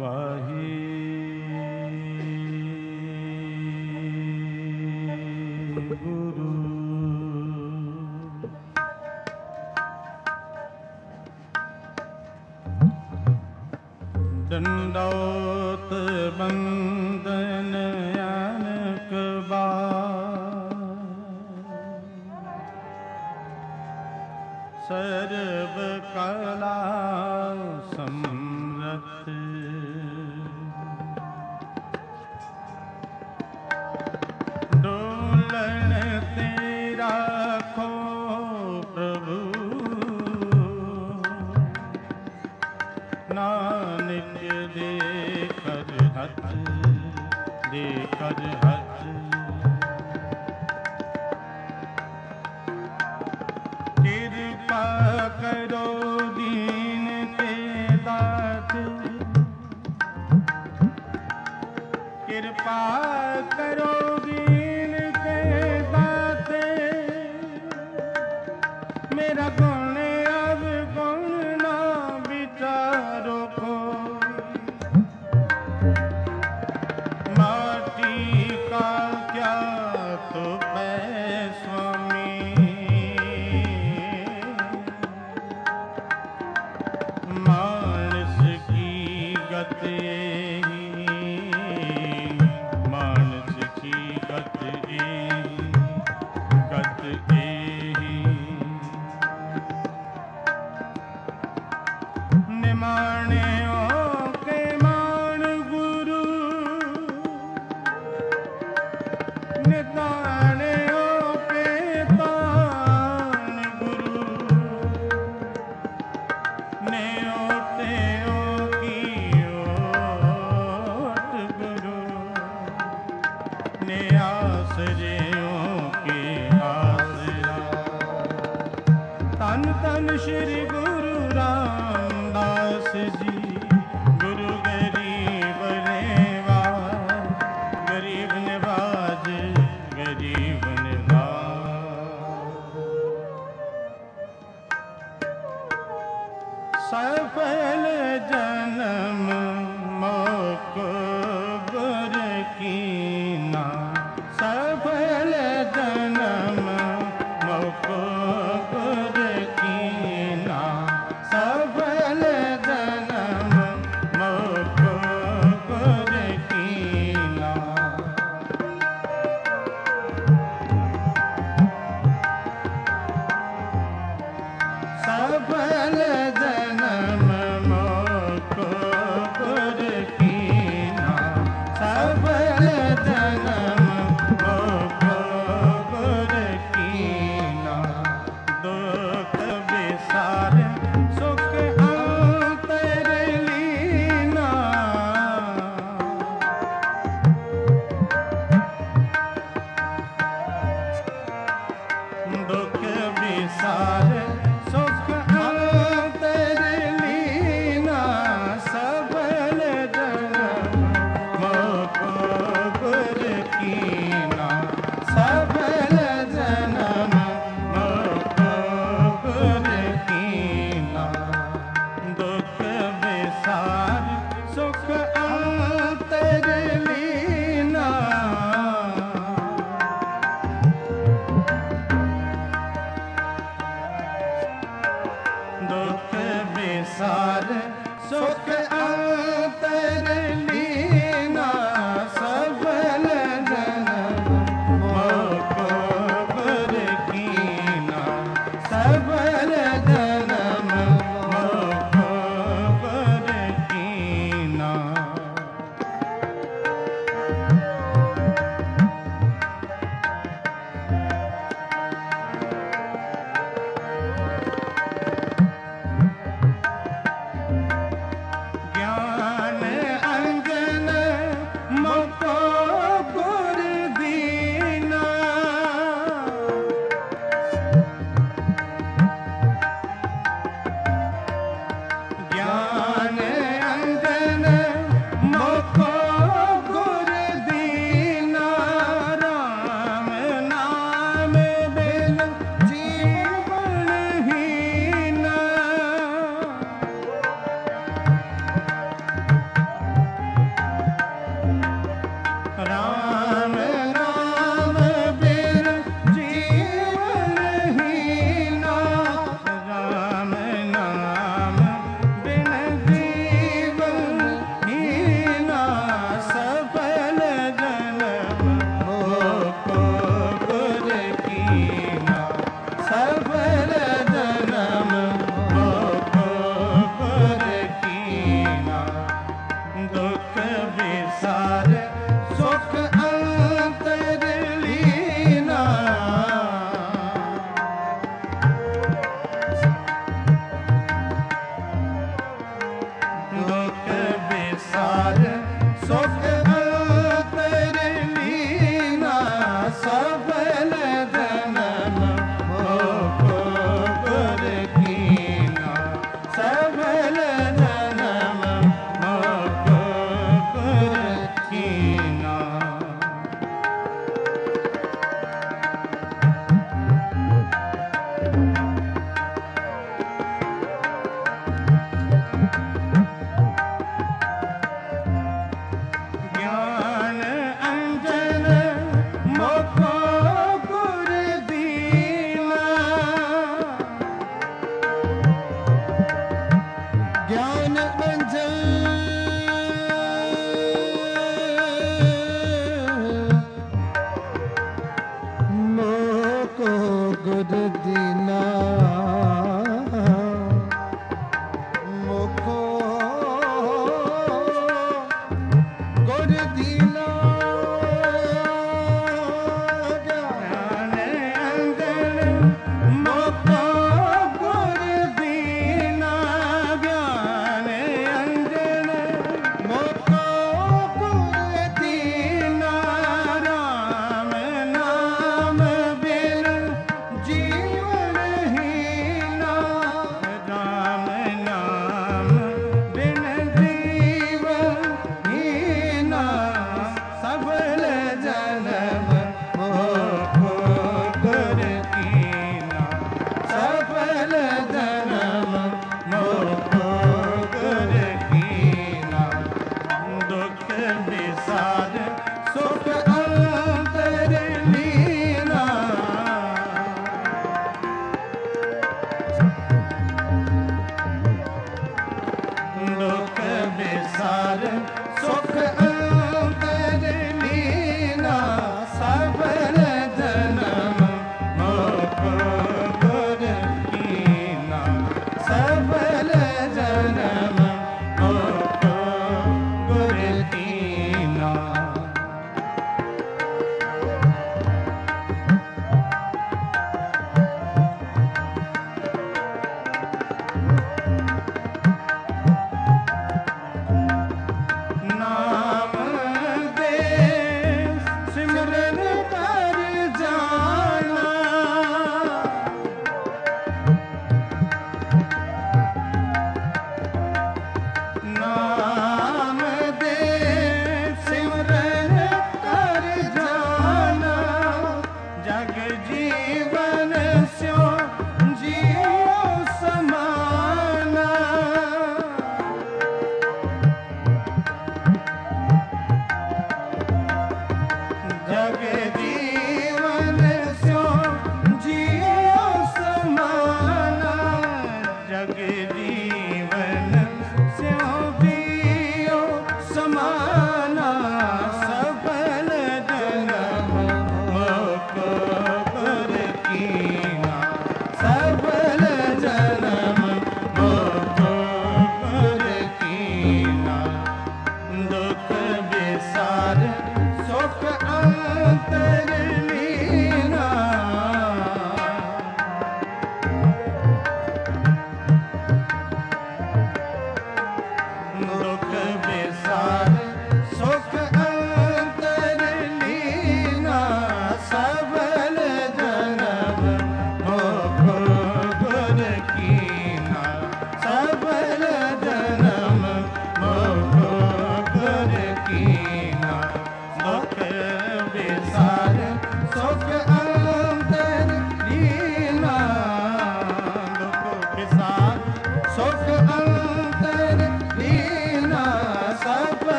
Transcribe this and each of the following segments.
वाहिगुरु। दंडौत बंदन अनक बार, सर्व कला समरथ, डोलन तेरा खो प्रभु, नानक दे कर हथ, दे कर हथ। कृपा करो दीन के दात, कृपा करो दीन के दाते, मेरा गुण अब गुण ना विचारो को, माटी का क्या तो पै स्वामी, मानस की गति, मानस की गति, गति निमाने के मान गुरु, निताने के तान गुरु, ने ओटे की ओट गुरु, ने आसरे के आसरा। तन तन श्री गुरु रामदास जी, गुरु गरीब नेवाज, गरीब नवाज, गरीब नवाज। सफल जन्म मोको गुर कीना, सफल जन्म मोको गुर कीना, सफल जन्म मोको गुर कीना। सफल जन्म मोको गुर कीना, सफल जन्म मोको गुर कीना। दुख विसार सुख अंतर लीना, दुख विसार सुख अंतर लीना, सफल जन्म मोको गुर कीना, सफल जन्म मोको गुर कीना। दुख विसार सुख अंतर लीना, दुख विसार सुख अंतर लीना, सफल जन्म मोको गुर कीना, सफल जन्म मोको गुर कीना। विसार सुख अंतर लीना सफल जन्म मोको गुर कीना सफल जन्म मोको गुर कीना।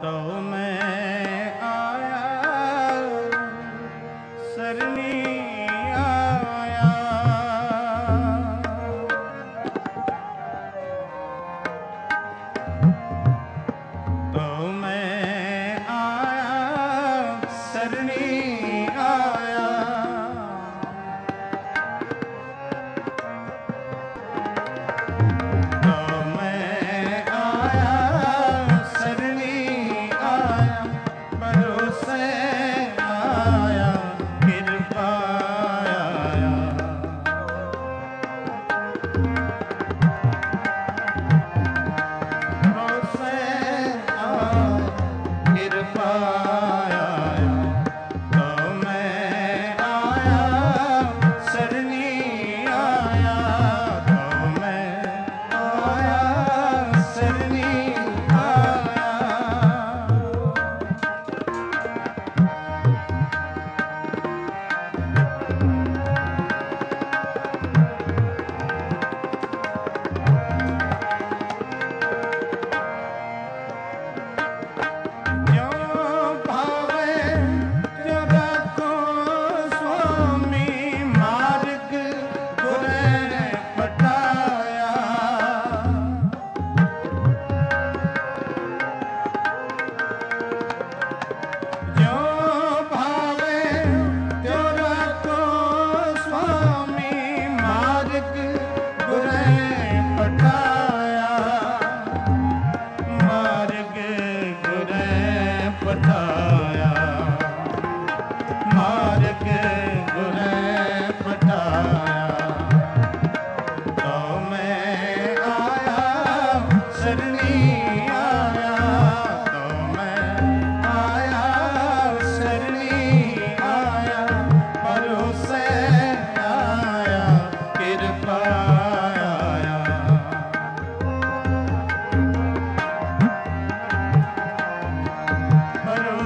तो मैं आया सरनी आया। तो मैं आया सरनी आया। तो मैं आया सरनी आया, भरोसे आया, कृपा आया। भरोसे आया, कृपा आया। तो मैं आया सरनी आया। तो मैं आया सरनी आया। जो भावे जो रखो स्वामी, मार्ग गुरे पटाया। जो भावे जो रखो स्वामी, मार्ग गुरे पटाया। मार्ग गुरे पटाया। मार्ग गुरे पटाया। तो मैं आया सरनी आया। तो मैं आया सरनी आया, भरोसे आया, कृपा आया। भरोसे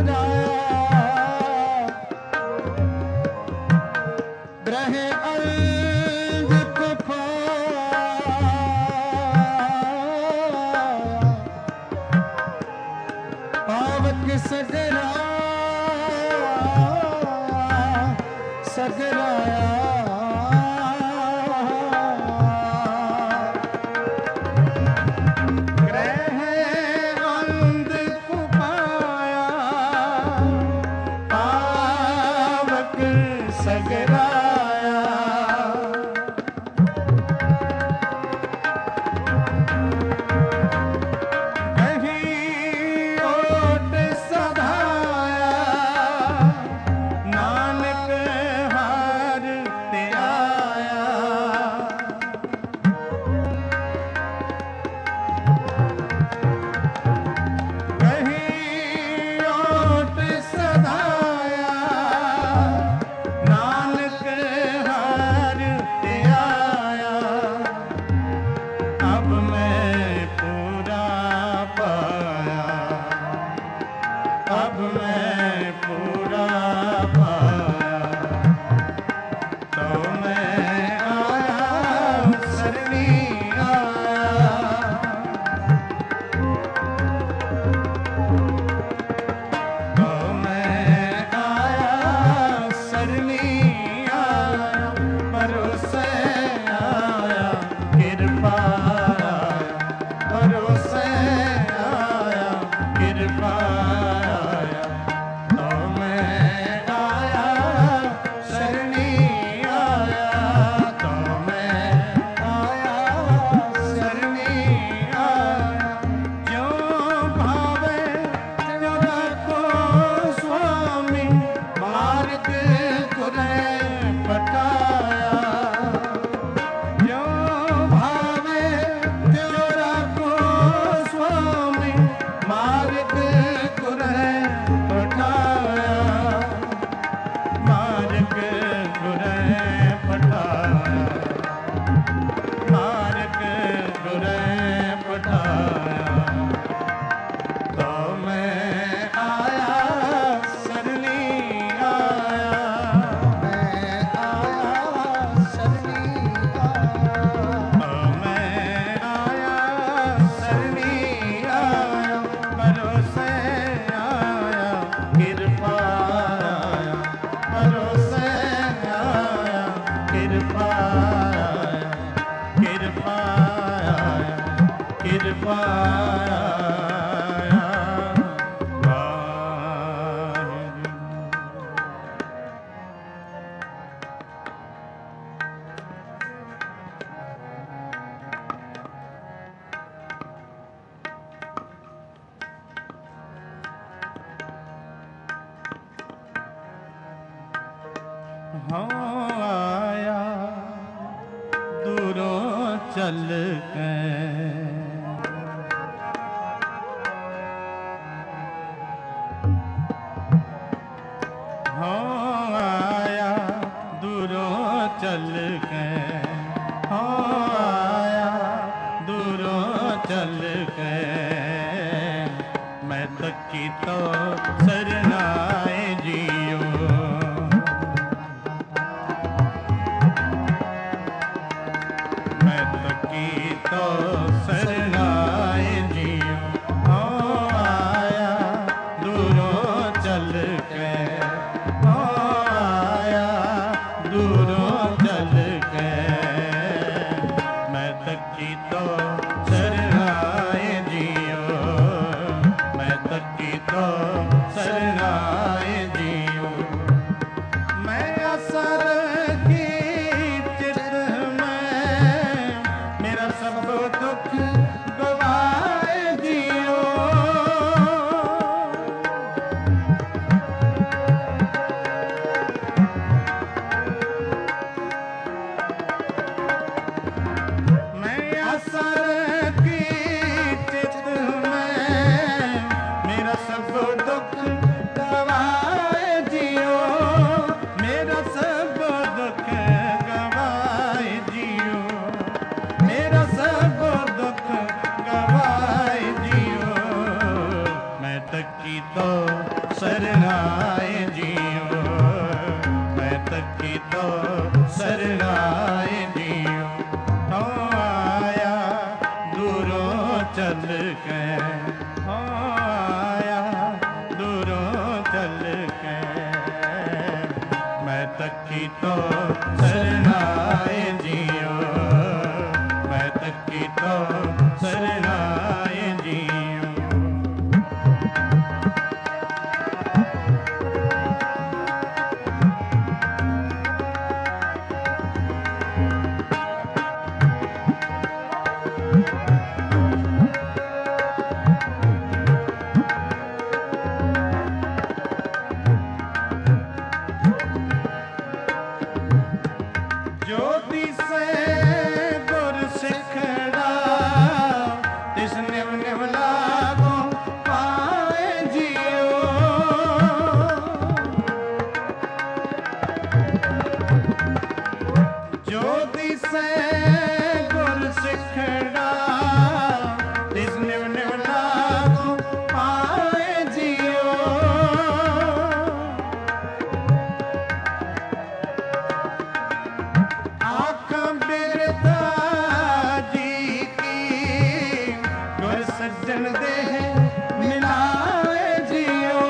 Quito ਸਰਨਾਏ ਜੀਓ, ਮੈਂ ਤੱਕੀ ਤੋ ਸਰਨਾਏ ਜੀਓ। ਹੋ ਆਇਆ ਦੂਰੋਂ ਚੱਲ ਕੇ, ਹੋ ਆਇਆ ਦੂਰੋਂ ਚੱਲ ਕੇ, ਮੈਂ ਤੱਕੀ ਤੋ ਸਰਨਾਏ ਜੀਓ, ਮੈਂ ਤੱਕੀ ਤੋ ਸਰਨਾਏ ਜੀਓ। ਜੋ ਦਿਸੈ ਗੁਰ ਸਿੱਖੜਾ, ਤਿਸ ਨਿਵ ਨਿਵ ਲਾਗੋ ਪਾਏ ਜੀਓ। ਜੋ ਦਿਸੈ ਗੁਰ ਸਿੱਖੜਾ, ਤਿਸ ਨਿਵ ਨਿਵ ਲਾਗੋ ਪਾਏ ਜੀਓ। ਆਖਾਂ ਬਿਰਦਾ ਜੀ ਕੀ, ਗੁਰ ਸੱਜਣ ਦੇਹ ਮਿਲਾਏ ਜੀਓ।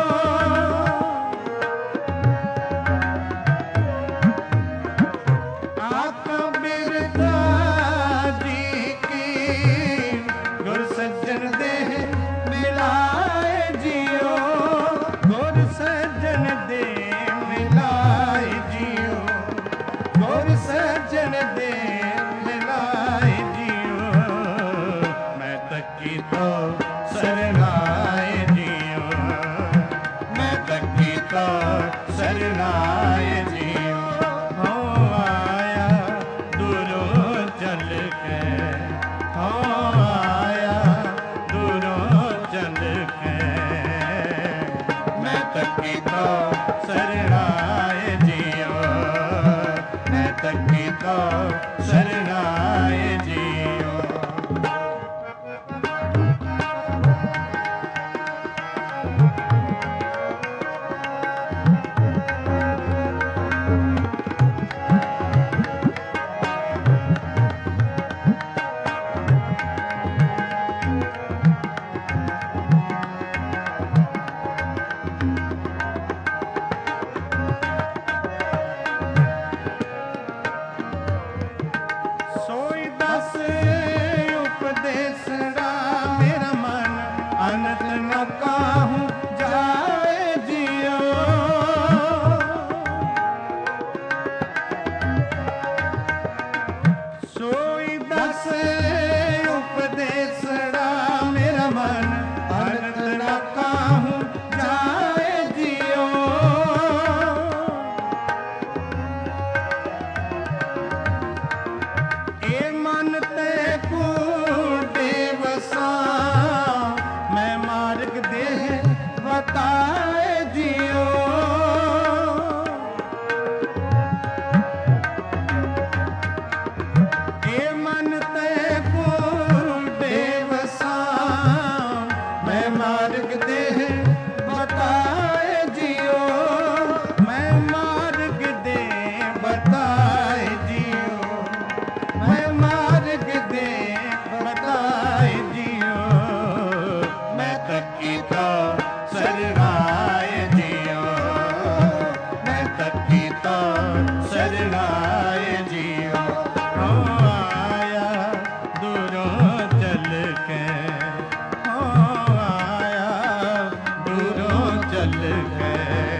ਆਖਾਂ ਬਿਰਦਾ ਜੀ ਕੀ, ਗੁਰ ਸੱਜਣ ਦੇਹ ਮਿਲਾਏ ਜੀਓ। ਗੁਰ ਸੱਜਣ ਦੇਹ ਮਿਲਾਏ ਜੀਓ, ਗੁਰ ਸੱਜਣ ਦੇ ਮਿਲਾਏ ਜੀਓ। ਮੈਂ ਤੱਕੀ ਤੋ ਸਰਨਾਏ ਜੀਓ, ਮੈਂ ਤੱਕੀ ਤੋ ਸਰਨਾਏ ਜੀਓ। ਹੋ ਆਇਆ ਦੂਰੋਂ ਚੱਲ ਕੇ, ਹੋ ਆਇਆ ਦੂਰੋਂ ਚੱਲ ਕੇ, ਮੈਂ ਤੱਕੀ ਤੋ ਸਰਨਾਏ ਜੀਓ, ਮੈਂ ਤੱਕੀ ਤੋ ਸਰਨਾਏ ਜੀਓ। ਸੋਈ ਦਸ ਉਪਦੇਸੜਾ, ਮੇਰਾ ਮਨ ਅਨੰਤ ਨ ਕਾਹੂ ਜਾਏ ਜੀਓ। ਸੋਈ ਦਸ ਉਪਦੇਸੜਾ, ਮੇਰਾ ਮਨ ਅਨੰਤ ਨ ਕਾਹੂ ਜਾਏ ਜੀਓ। ਇਹ ਮਨ ਤੇ ਪੂਡੇ ਵਸਾਂ, ਮੈਂ ਮਾਰਗ ਦੇਹ ਬਤਾਏ ਜੀਓ। ਇਹ ਮਨ ਤੇ ਪੂਡੇ ਵਸਾਂ, ਮੈਂ ਮਾਰਗ ਦੇਹ ਬਤਾਏ ਜੀਓ। ਮੈਂ ਮਾਰਗ ਦੇਹ ਬਤਾਏ ਜੀਓ, ਮੈਂ ਮਾਰਗ ਦੇ ਬਤਾਏ ਜੀਓ। ਮੈਂ ਤੱਕੀ ਤੋ ਸਰਨਾਏ ਜੀਓ, ਮੈਂ ਤੱਕੀ ਤੋ ਸਰਨਾਏ ਜੀਓ। ਹੋ ਆਇਆ ਦੂਰੋਂ ਚੱਲ ਕੇ, ਹੋ ਆਇਆ ਦੂਰੋਂ ਚੱਲ ਕੇ,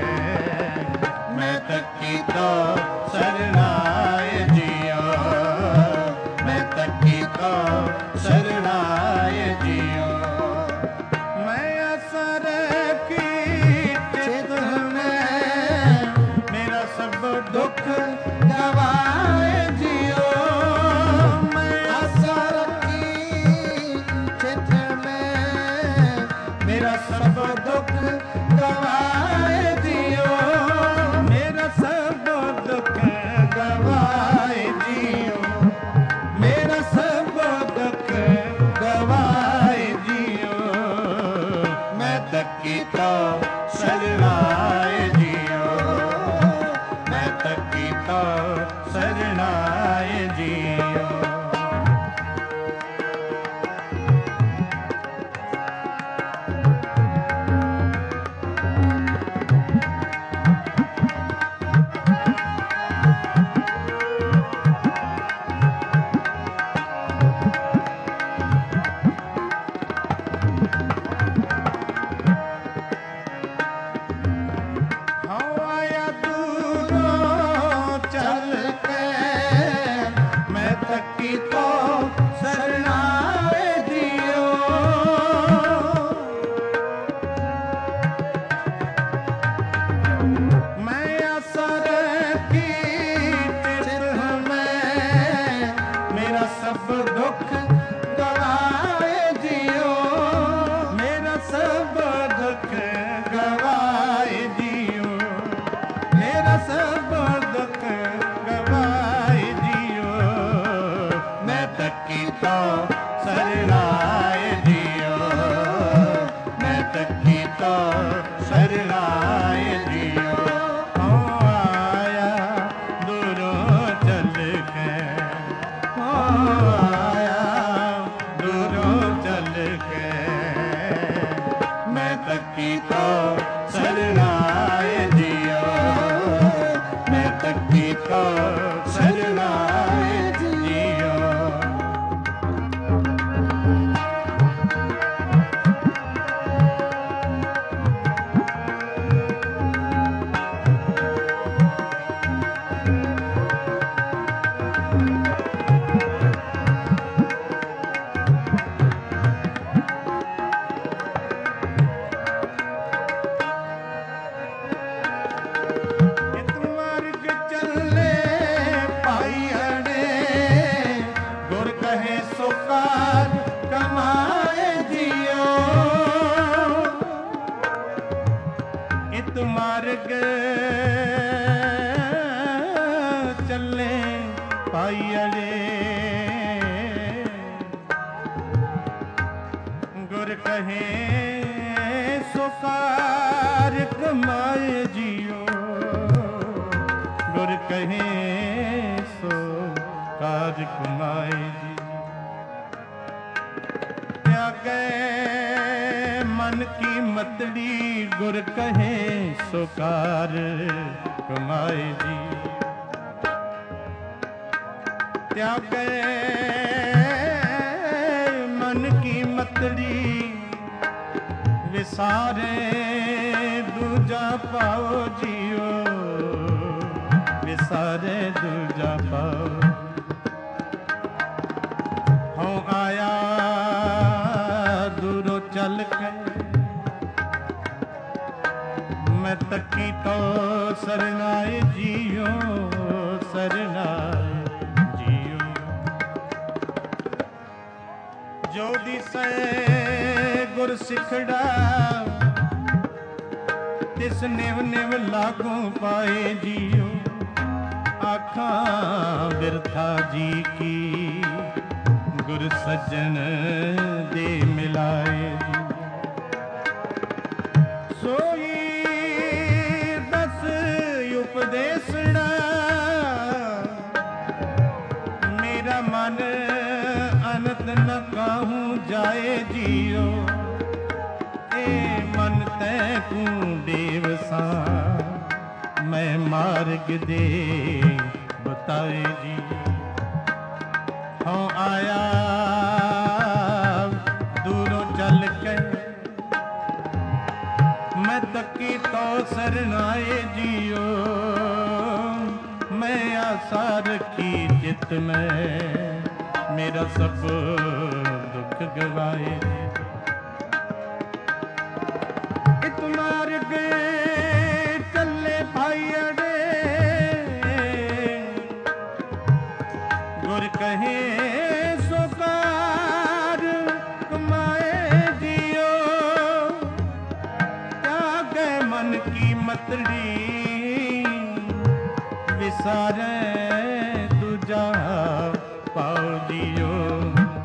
ਮੈਂ ਤੱਕੀ ਤੋ ਸਰਨਾਏ ਜੀਓ, ਮੈਂ ਤੱਕੀ ਤੋ ਸਰਨਾਏ ਜੀਓ। ਮੈਂ ਅਸਰ ਕੀ ਚਿਤ ਮੈਂ, ਮੇਰਾ ਸਭ ਦੁੱਖ ਗਵਾਏ ਜੀਓ। ਮੈਂ ਅਸਰ ਕੀ ਚਿਤ ਮੈਂ, ਮੇਰਾ ਸਭ ਦੁੱਖ ਗਵਾਏ ਜੀਓ। ਮੇਰਾ ਸਭ ਦੁੱਖ शरणाए जियो मैं तकी तो शरणाए जियो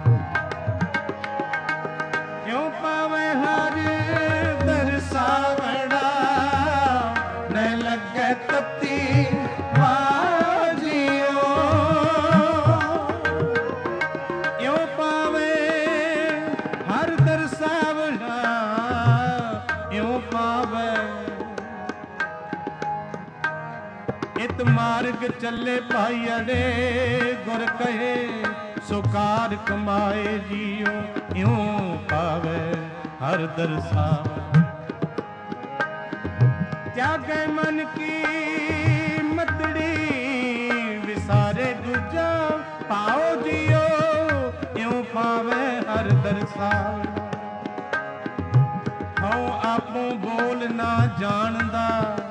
क्यों पावे हर दरसावे ਨਿਤ ਮਾਰਗ ਚੱਲੇ ਭਾਈ ਅੜੇ ਗੁਰ ਕਹੇ ਸੋ ਕਾਰ ਕਮਾਏ ਜੀਓ ਇਉਂ ਪਾਵੇ ਹਰ ਦਰਸਾਵੇ त्यागे मन की मतड़ी विसारे दूजा पाओ जियो यूं पावे हर दरसावे हूँ आपो बोल ना जानदा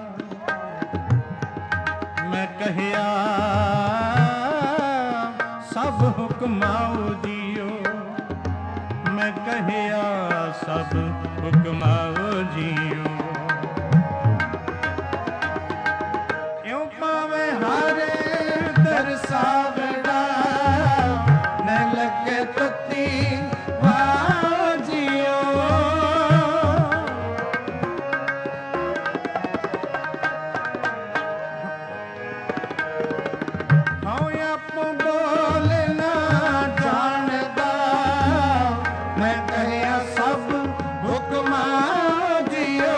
मैं कहिया सब हुक्माओ जियो मैं कहिया सब हुक्माओ जियो दरसावड़ा न लगे तती वाजियो हाँ आपो बोलना जानदा मैं कहिया सब हुक्मा जियो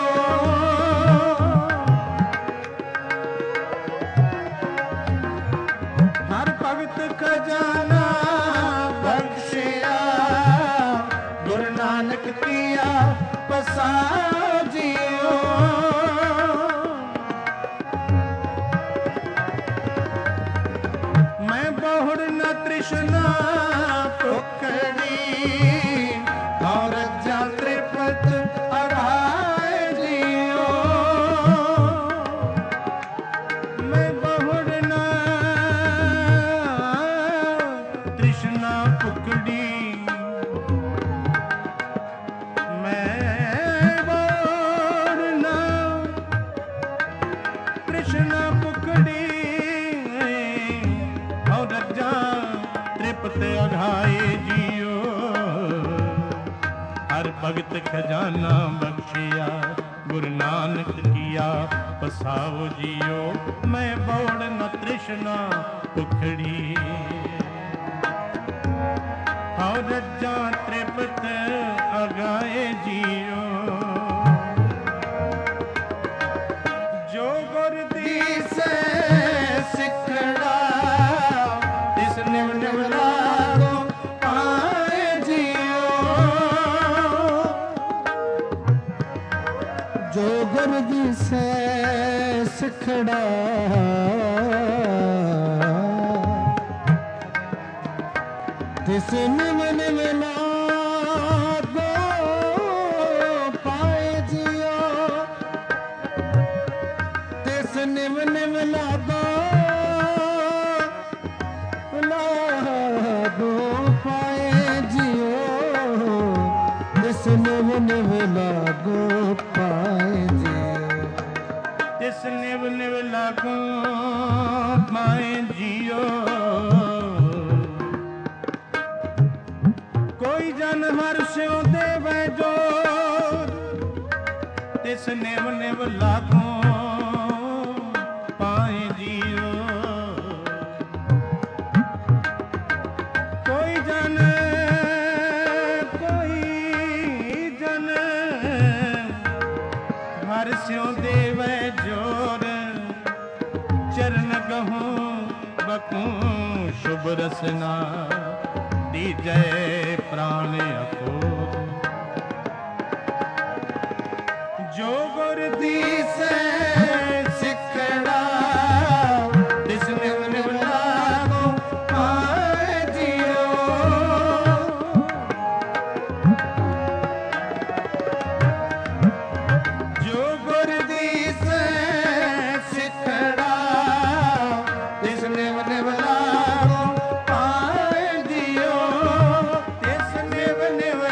भगत खजाना बख्शिया गुरु नानक किया पसा जियो मैं बहुड़ न तृष्णा पुखड़ी और रज्जा त्रिपत अघाए जियो मैं बहुड़ न तृष्णा पुकड़ी मैं बोलना तृष्णा पुकड़ी और रज्जा त्रिपत अघाए जियो हर भगत खजाना बख्शिया गुरु नानक किया पसाओ जियो मैं बोल न तृष्णा पुखड़ी और रज्जा त्रिपत अगाए जियो जो गुर दी से सिखड़ा तिस निव निव लागो पाए जियो जो गुर दी से सिखड़ा तिस निव निव लागो पाए जियो तिस निव निव लागो पाए जियो तिस निव निव लागो पाए जियो तिस निव निव लागो पाए जियो कोई जन हर स्यों देवे जो तिस निव निव लागो पाए जियो कोई जन हर स्यों देवे जोर चरण गहूँ बकूँ शुभ रसना जय प्राण अकोर जो गुर दी से सिखड़ा तिस निव निव लागो पाए जियो जो गुर दी से सिखड़ा तिस निव निव लागो पाए जियो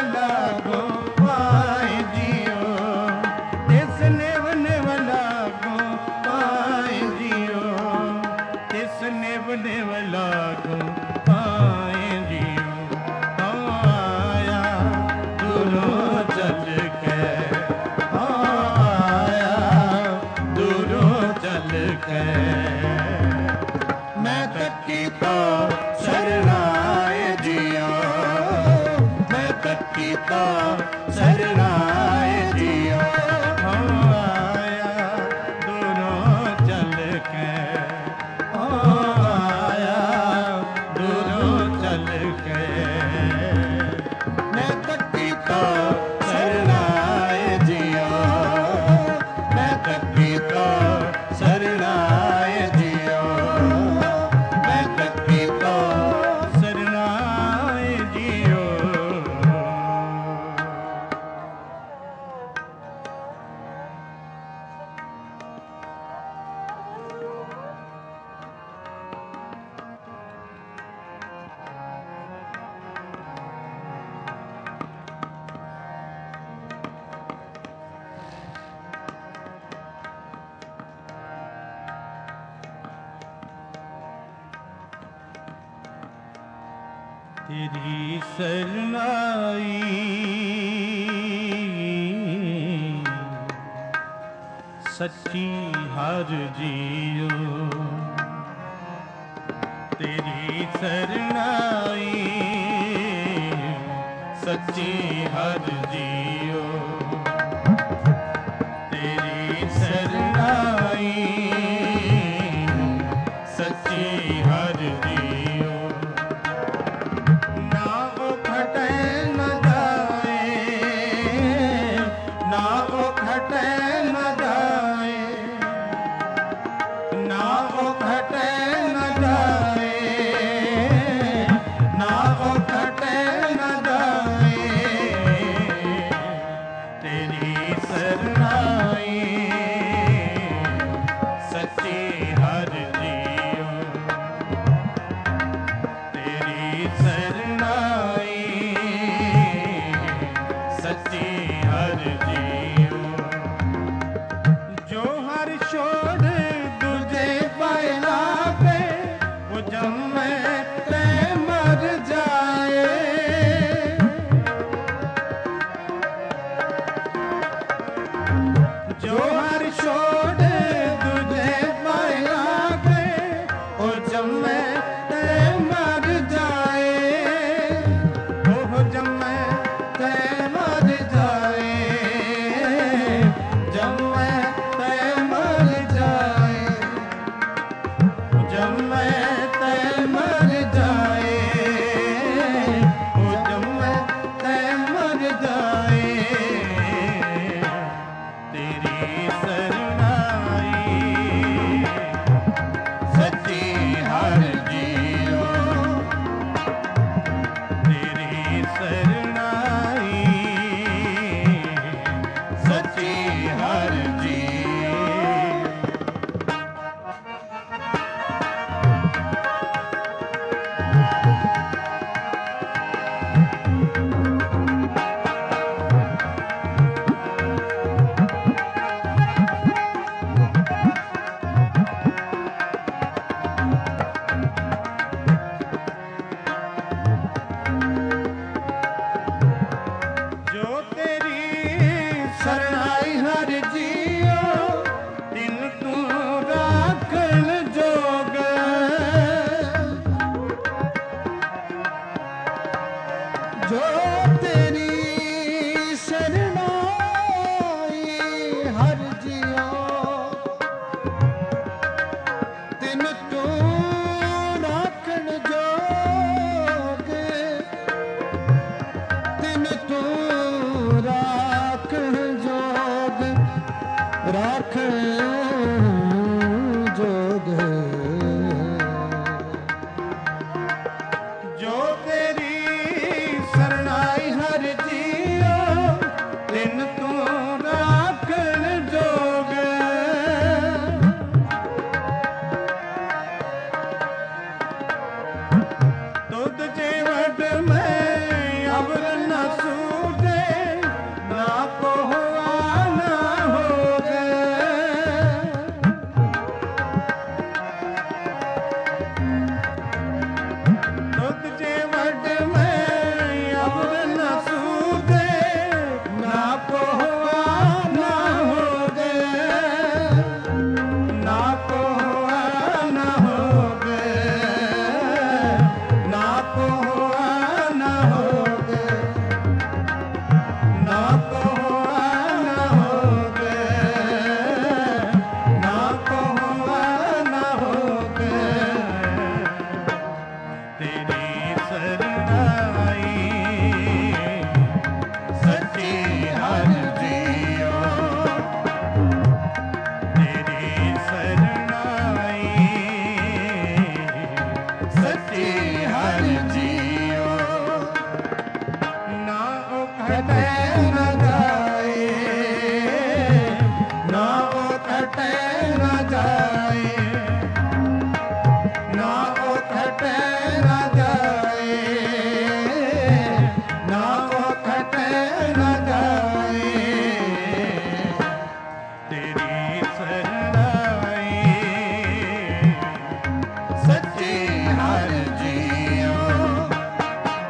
लागो पाए जियो तिस निव निव लागो तेरी शरणाई सच्ची हर जियो, तेरी शरणाई सच्ची हर जियो, तेरी शरणाई सच्ची हर जियो। ना वो खटे न जाए, ना वो खटे न जाए, ना वो खटे न जाए, ना वो खटे न जाए, तेरी शरणाई सच्ची हर जियो, तेरी शरणाई सच्ची हर जियो। जो हर छोड़ तुझे बैला पे वो जम्मे ते मर जाए, जो हर छोड़ तुझे बैला पे वो जम्मे ते मर जाए, वो जम्मे ते मर जाए, जम्मे ते मर जाए, जम्मे ते मर जाए, वो जम्मे ते मर जाए, तेरी शरणाई सच्ची हर जियो, तेरी शरणाई सच्ची हर जियो। जो तेरी शरणाई हर जियो, दिन तू राखण जोग, जो तेरी शरणाई हर जियो, दिन तू राखण जोग, दिन तू राखण जोग, राखण जोग। जो तेरी शरणाई हर जियो, दिन तू राखण जोग, तुझ जे वट में अवर न सूझे, ना को हुआ ना होगे, तुझ जे वट में अवर न सूझे, ना को हुआ ना होगे, ना को हुआ ना होगे, ना को हुआ ना होगे, ना को हुआ ना होगे, ना को हुआ ना होगे, तेरी शरणाई सच्ची हर जियो, तेरी शरणाई सच्ची हर जियो। ना ओ खटे न जाए, ना ओ खटे न जाए, ना ओ खटे न जाए, ना ओ खटे न जाए, तेरी शरणाई सच्ची हर जियो,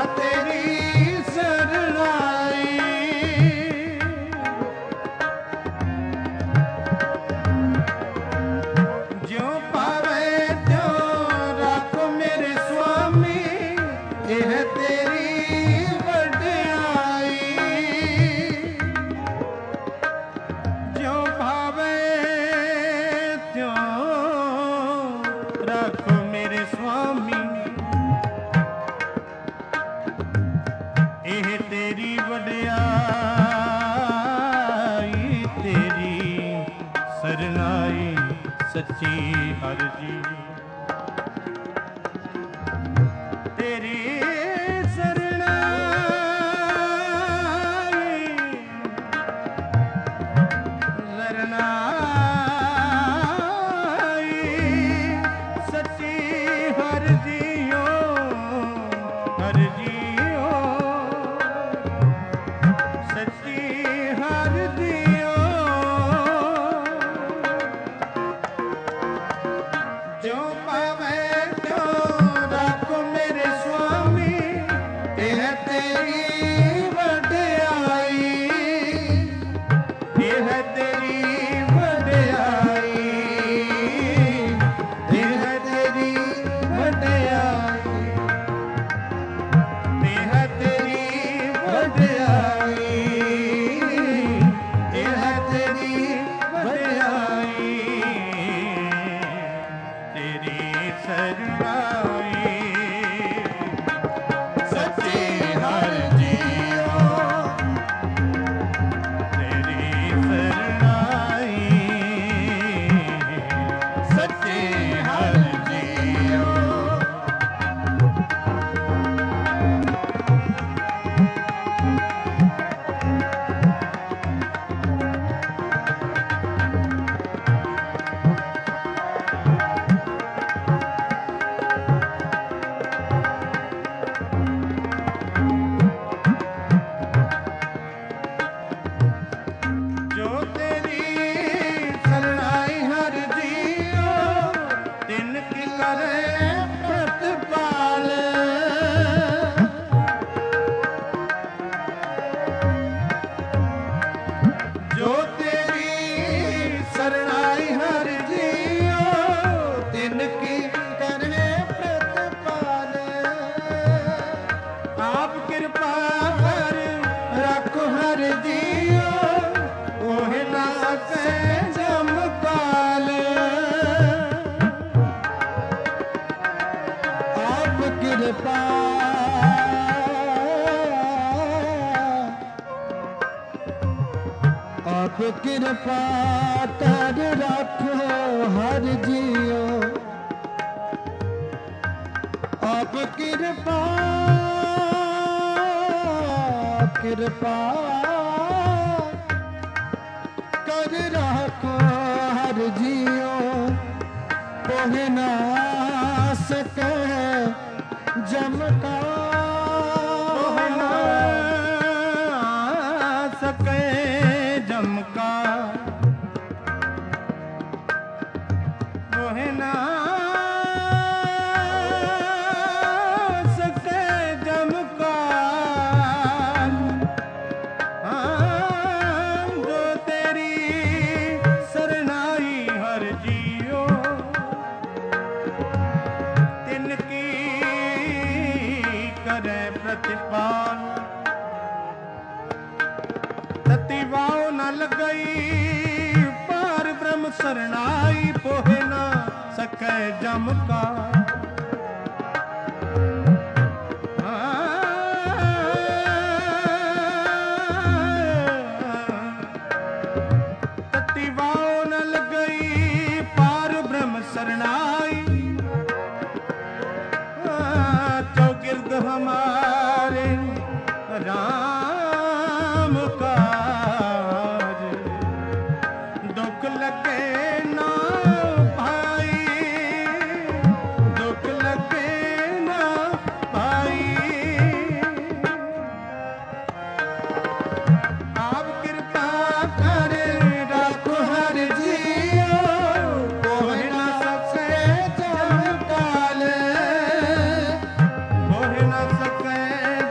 तेरी शरणाई। ज्यों पावे त्यों राखो मेरे स्वामी, यह तेरी वड्याई। ज्यों भावे त्यों राखो मेरे स्वामी, यह तेरी वड्याई। तेरी शरणाई सच्ची हर जी, तेरी आप कृपा कर रखो हर जियो, आप कृपा कृपा कर रखो हर जियो, कोह ना सके जमका सके जमका, मोह ना सके जमका। जो तेरी शरणाई हर जियो, तिनकी करे प्रतिपाल। ततिवाओ न लगई पार ब्रह्म शरणाई, पोहे न सके जमका। ततिवाओ न लगई पार ब्रह्म शरणाई, चौगिर्द हमारे राम काज, दुख लगे ना भाई, दुख लगे ना भाई। आप कृपा कर रखो हर जियो, कोई ना सके जमकाल, कोई ना सके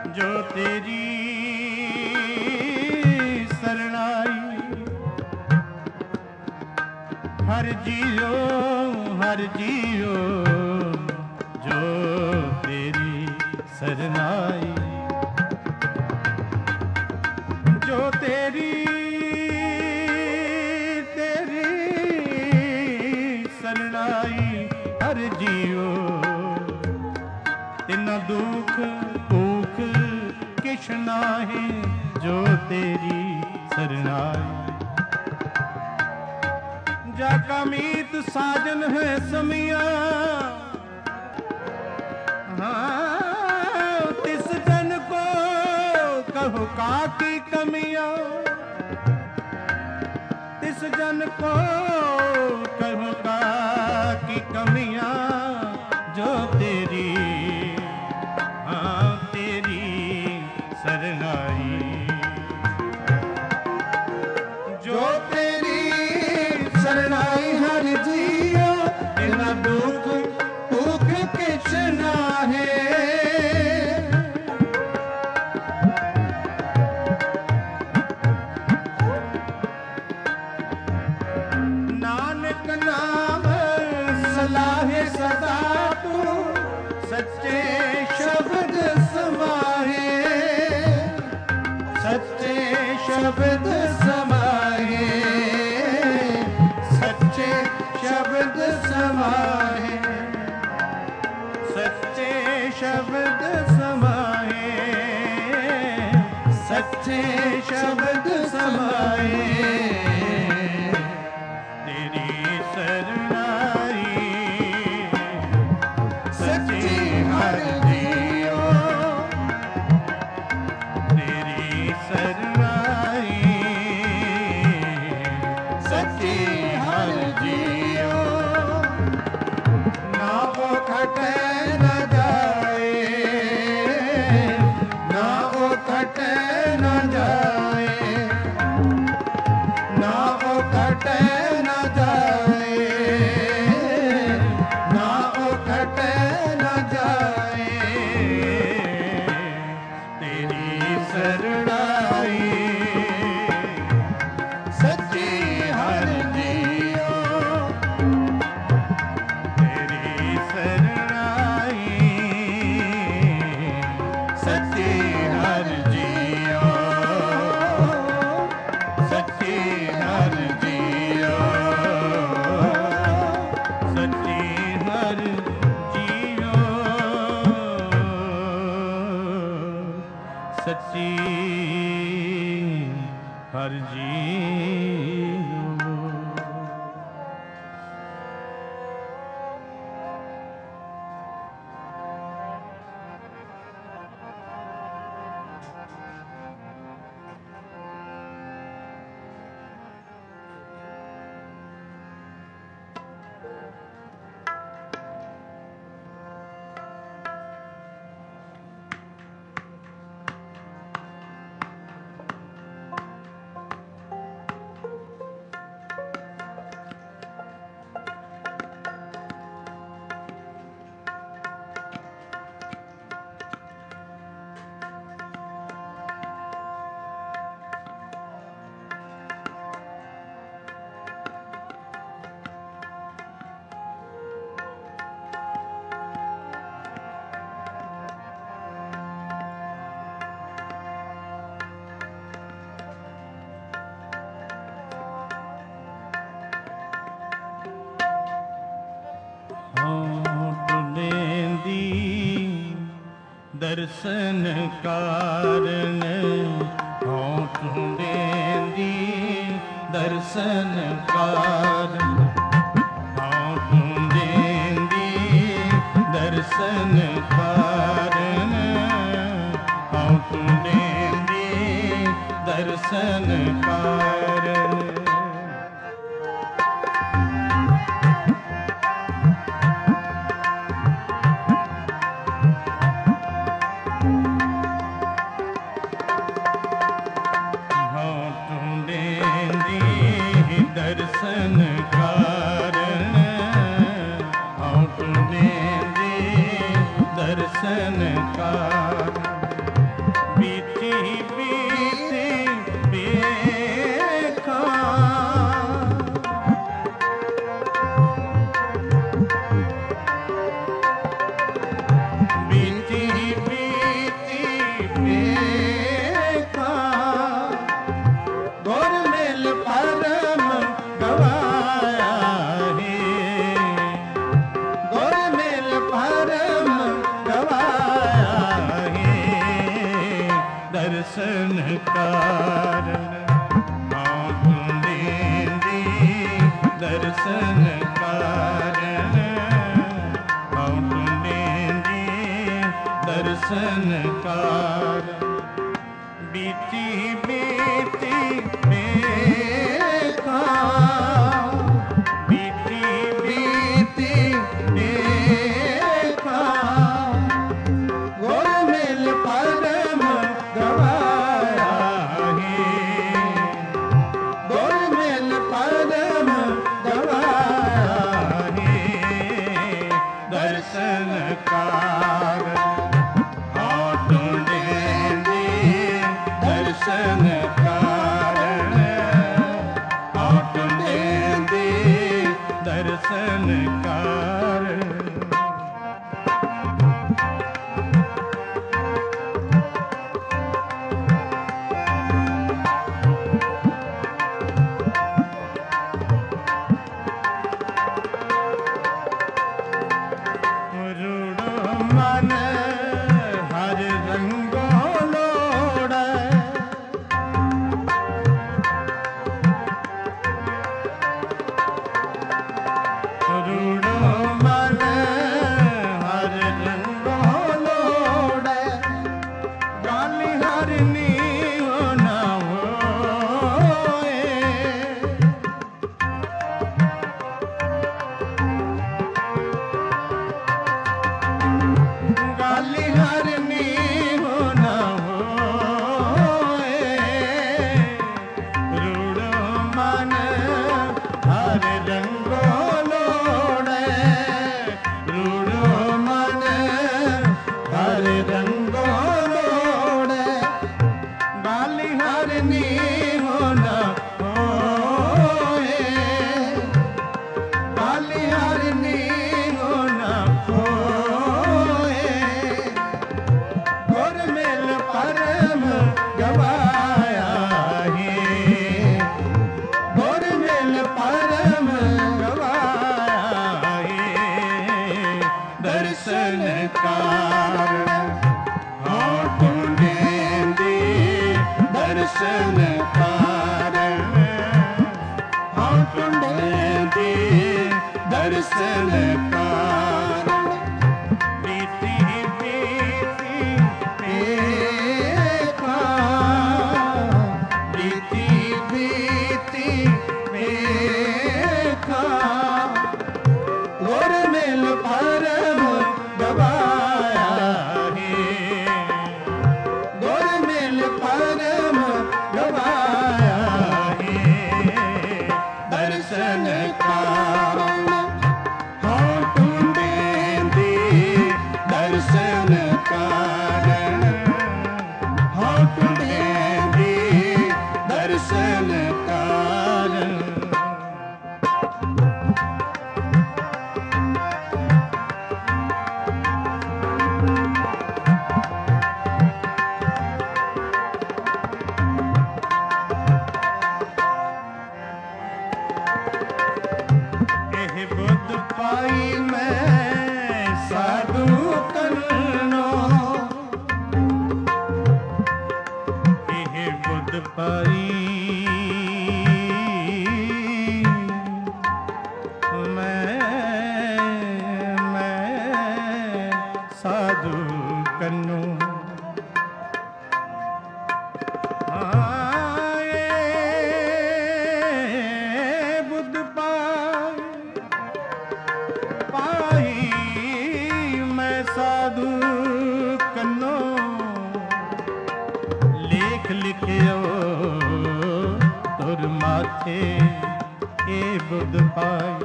जो तेरी सरनाई। हर जियो जो तेरी सरनाई। जो तेरी सरनाई हर जियो तिन दुख भूख किश नाहि। जो तेरी सरनाई। जाका मीत साजन है समिया। हाँ तिस जन को कहो काकी कमिया। तिस जन को कहो काकी कमिया। जो तेरी हाँ तेरी सरनाई। जो तेरी सरनाई हर जियो तिन दुख भूख किछ नाहे। नानक नाम सलाहे सदा तू सच्चे शब्द समाहे। सच्चे शब्द समाहे। सच्चे शब्द समाहे। सच्चे शब्द समाहे। सच्चे शब्द समाहे। तेरी सरनाई सच्ची हर जियो। तेरी सरनाई सच्ची हर जियो। ना वो खटे न जाए। ना वो खटे न जाए। ना वो खटे न जाए। ना वो खटे न जाए। तेरी सरनाई सच्ची हर जियो। तेरी सरनाई सच्ची हर जियो। सच्ची हर जियो। सच्ची हर जियो। सच्ची हर जियो। दर्शन कारण हों ढूंढेंदी। दर्शन कारण हों ढूंढेंदी। दर्शन कारण हों ढूंढेंदी। दर्शन कारण दर्शन कारण हों ढूंढेंदी। दर्शन कारण पेखा गुर मिल परम गवाया है गुर मिल परम गवाया है दर्शन कारण दर्शन कारण दर्शन कारण बीती बीती देखा बीती बीती देखा गुर मिल परम गवाया है गुर मिल परम गवाया है दर्शन कारण दर्शन कारण दर्शन कारण रूड़ो मन हर रंगो दर्शन कारण दर्शन कारण दर्शन कारण बीती बीती देखा बीती बीती देखा गुर मिल परम गवाया है गुर मिल परम गवाया है दर्शन कारण दर्शन कारण दर्शन कारण बुद्ध पाई मैं साधु करनो यह बुद्ध पाई मैं साधु करनो साधु कन्नो लेख लिखियो तुर माथे ए बुध पाई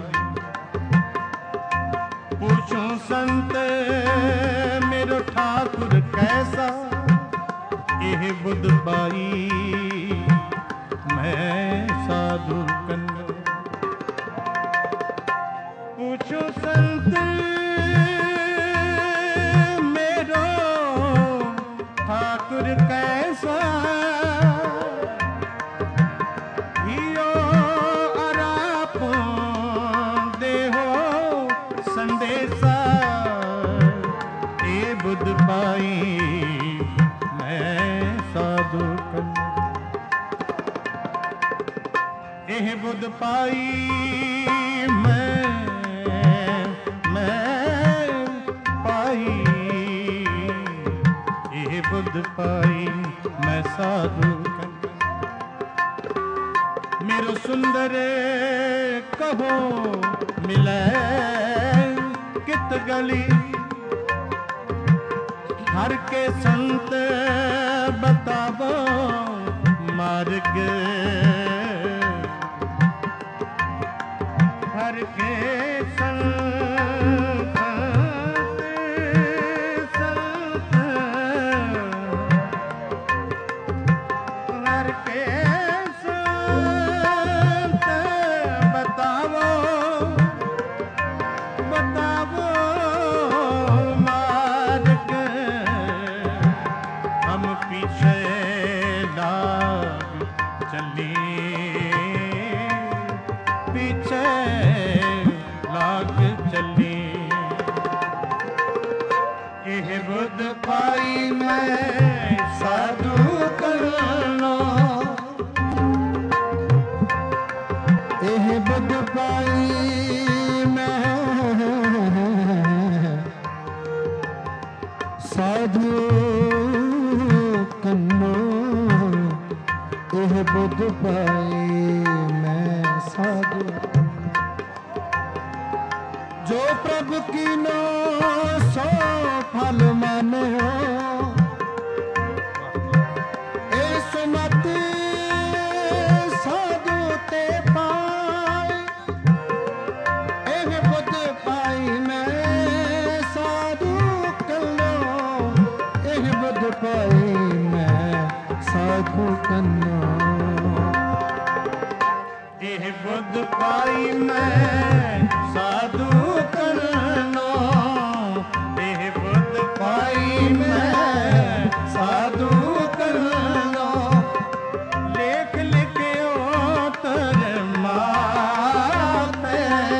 पूछूं संत मेरो ठाकुर कैसा ए बुध पाई मैं साधु कन्नो पूछूं संत ठाकुर गुर कैसा हियो अरापो देहो संदेशा ए बुध पाई मैं साधु कन्या एह बुध पाई बुध पाई मैं साधु मेरो सुंदर कहो मिले कित गली हर के संत बतावो मार्ग हर के बुध पाई मैं साधु करनो एह बुध पाई मैं साधु करनो एह बुध पाई मैं साधु जो प्रभु की नो सो फल माने हो ए सुमति साधु ते पाए एह बुध पाई मैं साधु कन्नो एह बुध पाई मैं साधु कन्नो एह बुध पाई मैं साधु कन्नो एह बुध पाई मैं साधु कन्नो लेख लिखियो तर माते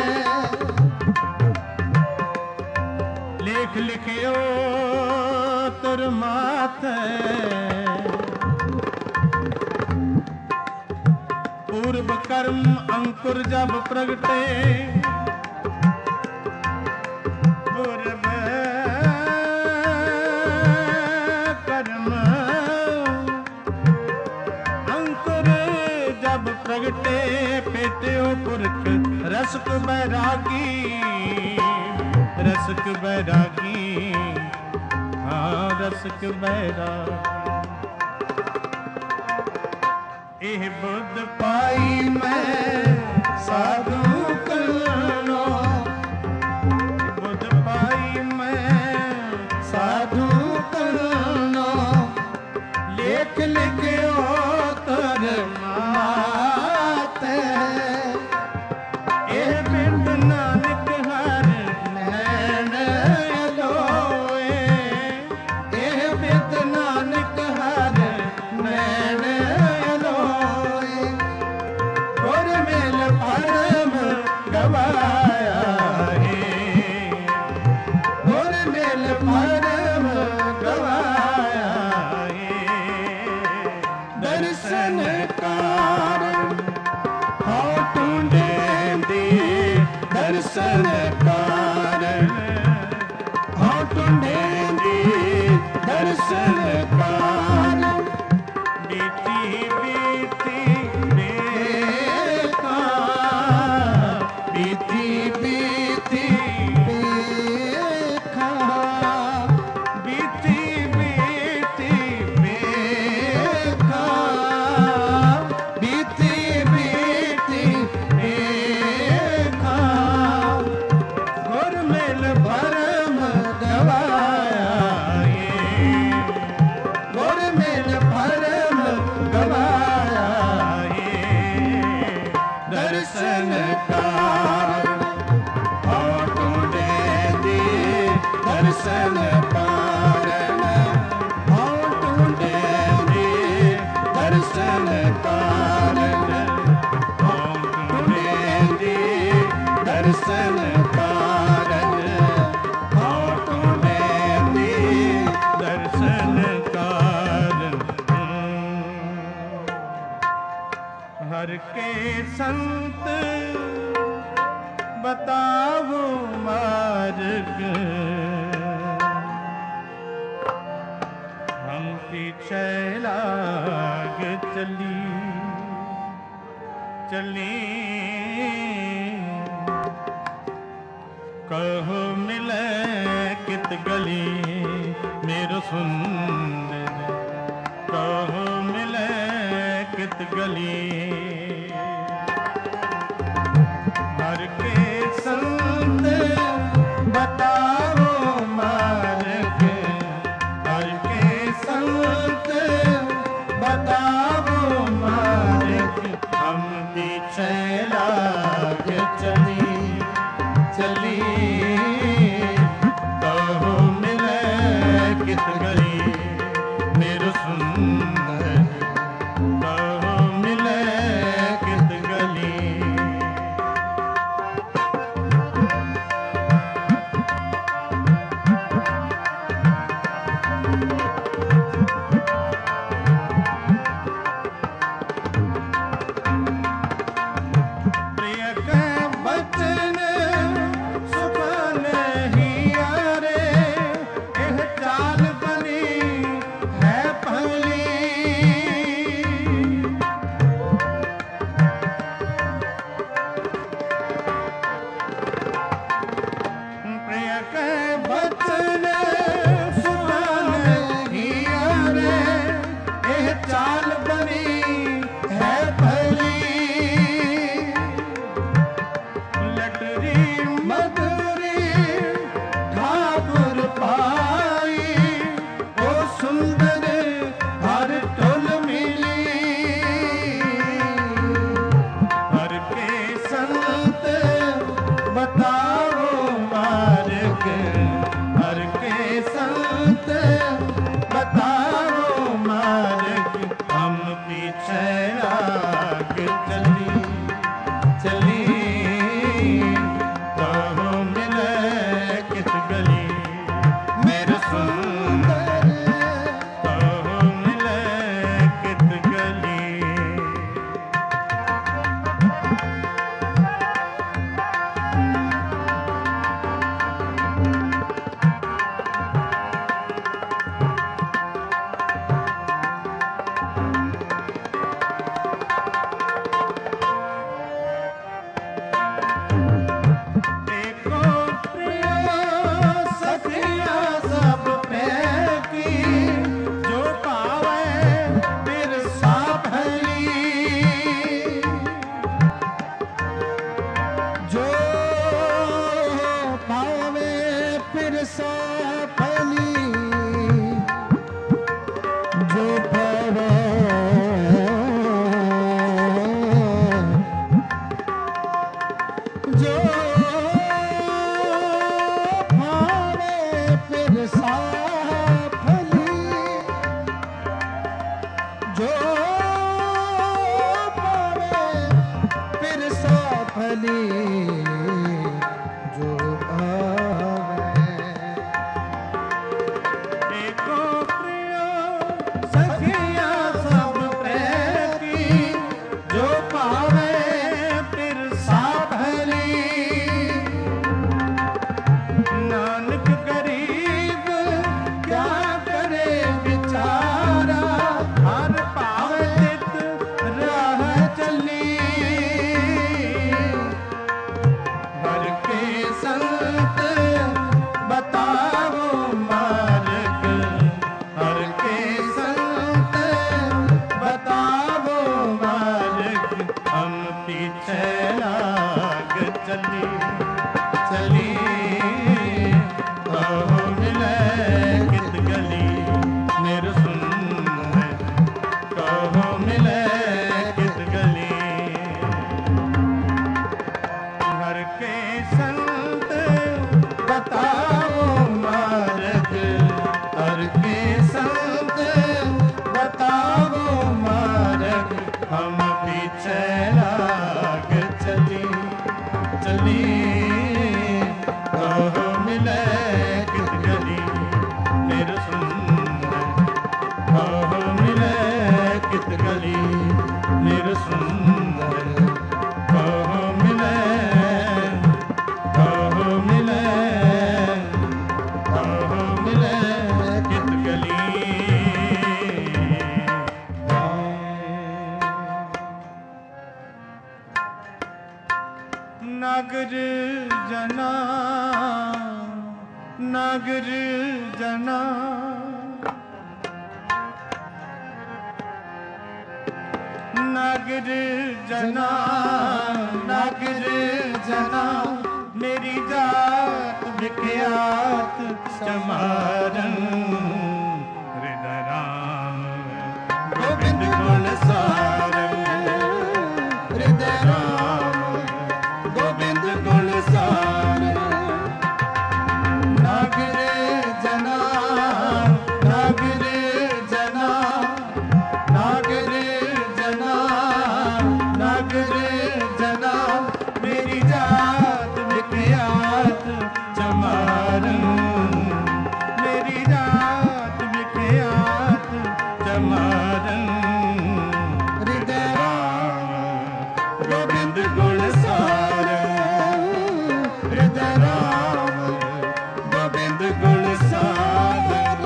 लेख लिखियो तर माते पूर्व कर्म अंकुर जब प्रगटे पूर्व कर्म अंकुर जब प्रगटे पेट्यो पुरख रसक बैरागी रसक बैरागी हाँ रसक बैरागी एह बुध पाई मैं साधु करनो बुध पाई मैं साधु करनो लेख लिखियो तर माते एह बिंद नानक हर नैन लोए एह बिंद नानक हर नैन गवाया है और मेल परम गवाया है दर्शन कारण हाँ टूंडे दे दर्शन कारण हाँ टूंडे दे दर्शन कारण बीती बीती बीती बीती देखा बीती बीती देखा बीती बीती देखा दर्शन कारज कौन ढूंढे जी दर्शन कारज कौन ढूंढे जी दर्शन कारज। हर के संत बताओ मार्ग हम पीछे लाग चली चली कहो मिले कित गली मेरो सुंदर कहो मिले कित गली। हर के संत बताओ मार्ग हर के संत बताओ मार्ग हम पीछे लाग चली चली कहो मिले कित गली मेरो सुंदर कहो मिले कित गली। गली कहो मिले किस गली मेरे सुंदर कहो मिले किस गली मेरे सुंदर कहो मिले किस गली नागर जना नागर जना नागर जना नागर जना मेरी जात विख्यात चमारन हृदय राम गोविंद गुण सारन हृदय राम गोविंद गुण सारन नागर जना नागर जना नागर जना नागर जना मेरी जात विख्यात चमारन मेरी जात विख्यात चमारन हृदय राम गोविंद गुण सारन हृदय राम गोविंद गुण सारन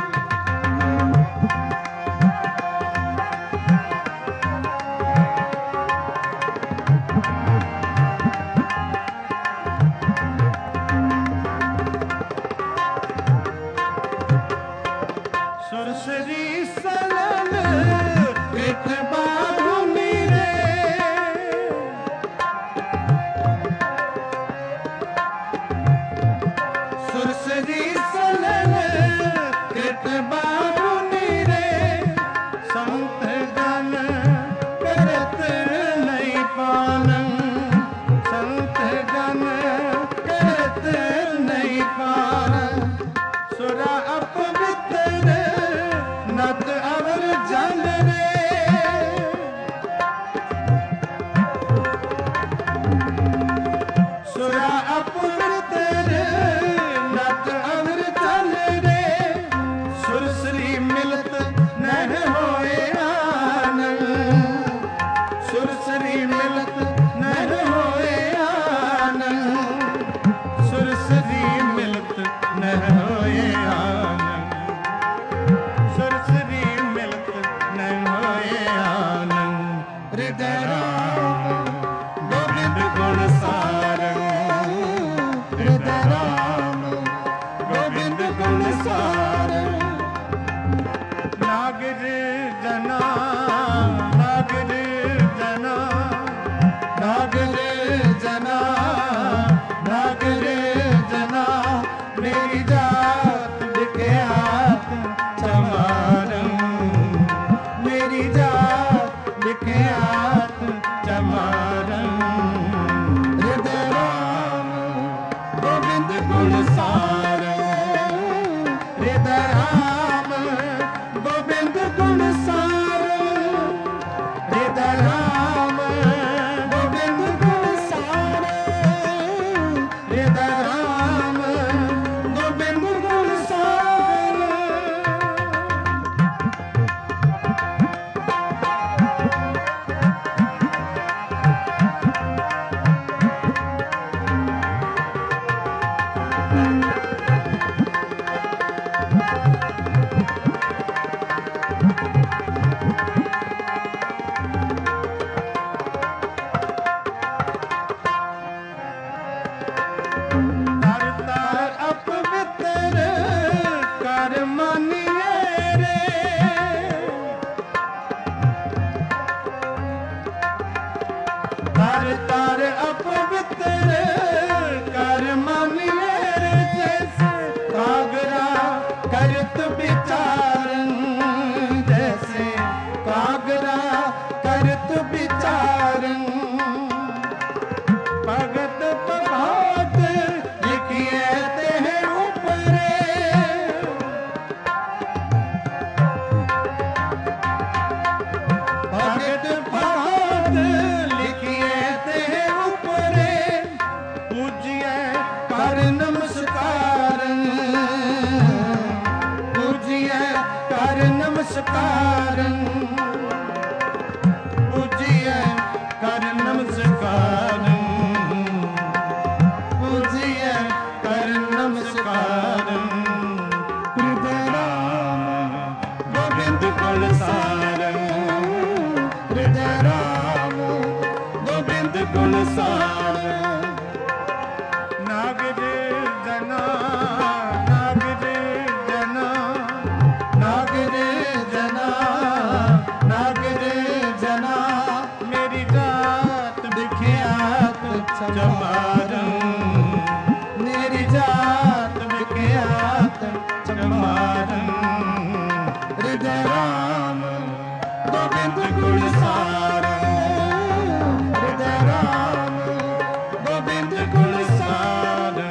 सुरसरी सलन कृत बाबू मीरे सुरसरी सलन कृत बाबू मीरे संत गण करत नहीं पालन संत गण करत नहीं पालन सुरा अपवित्र नत अवर जन रे सुरा अपवित्र नत अवर जन रे सुरसरी मिलत नह होए आनंद सुरसरी मिलत नह होए आनंद सुरसरी मिलत नह होए आनंद सुरसरी मिलत नह होए आनंद हृदय राम गोविंद गुण सारन हृदय राम गोविंद गुण सारन नागर जना नागर जना नागर जना नागर जना मेरी जात विख्यात चमारन मेरी जात विख्यात चमारन हृदय राम गोविंद गुण सारन हृदय राम गोविंद गुण सारन हृदय राम गोविंद गुण सारन हृदय राम गोविंद गुण सारन तार अपवित्र कर मानिए रे तार अपवित्र कर मानिए रे जैसे कागरा करत विचारन जैसे कागरा करत विचारन भगत प्रभात लिखिए तेरे ऊपरे भगत प्रभात लिखिए तेरे ऊपरे सार नागर जना नागर जना नागर जना नागर जना मेरी जात विख्यात चमारम मेरी जात विख्यात चमारम हृदय राम गोविंद गुण सारा हृदय राम गोविंद गुण सारा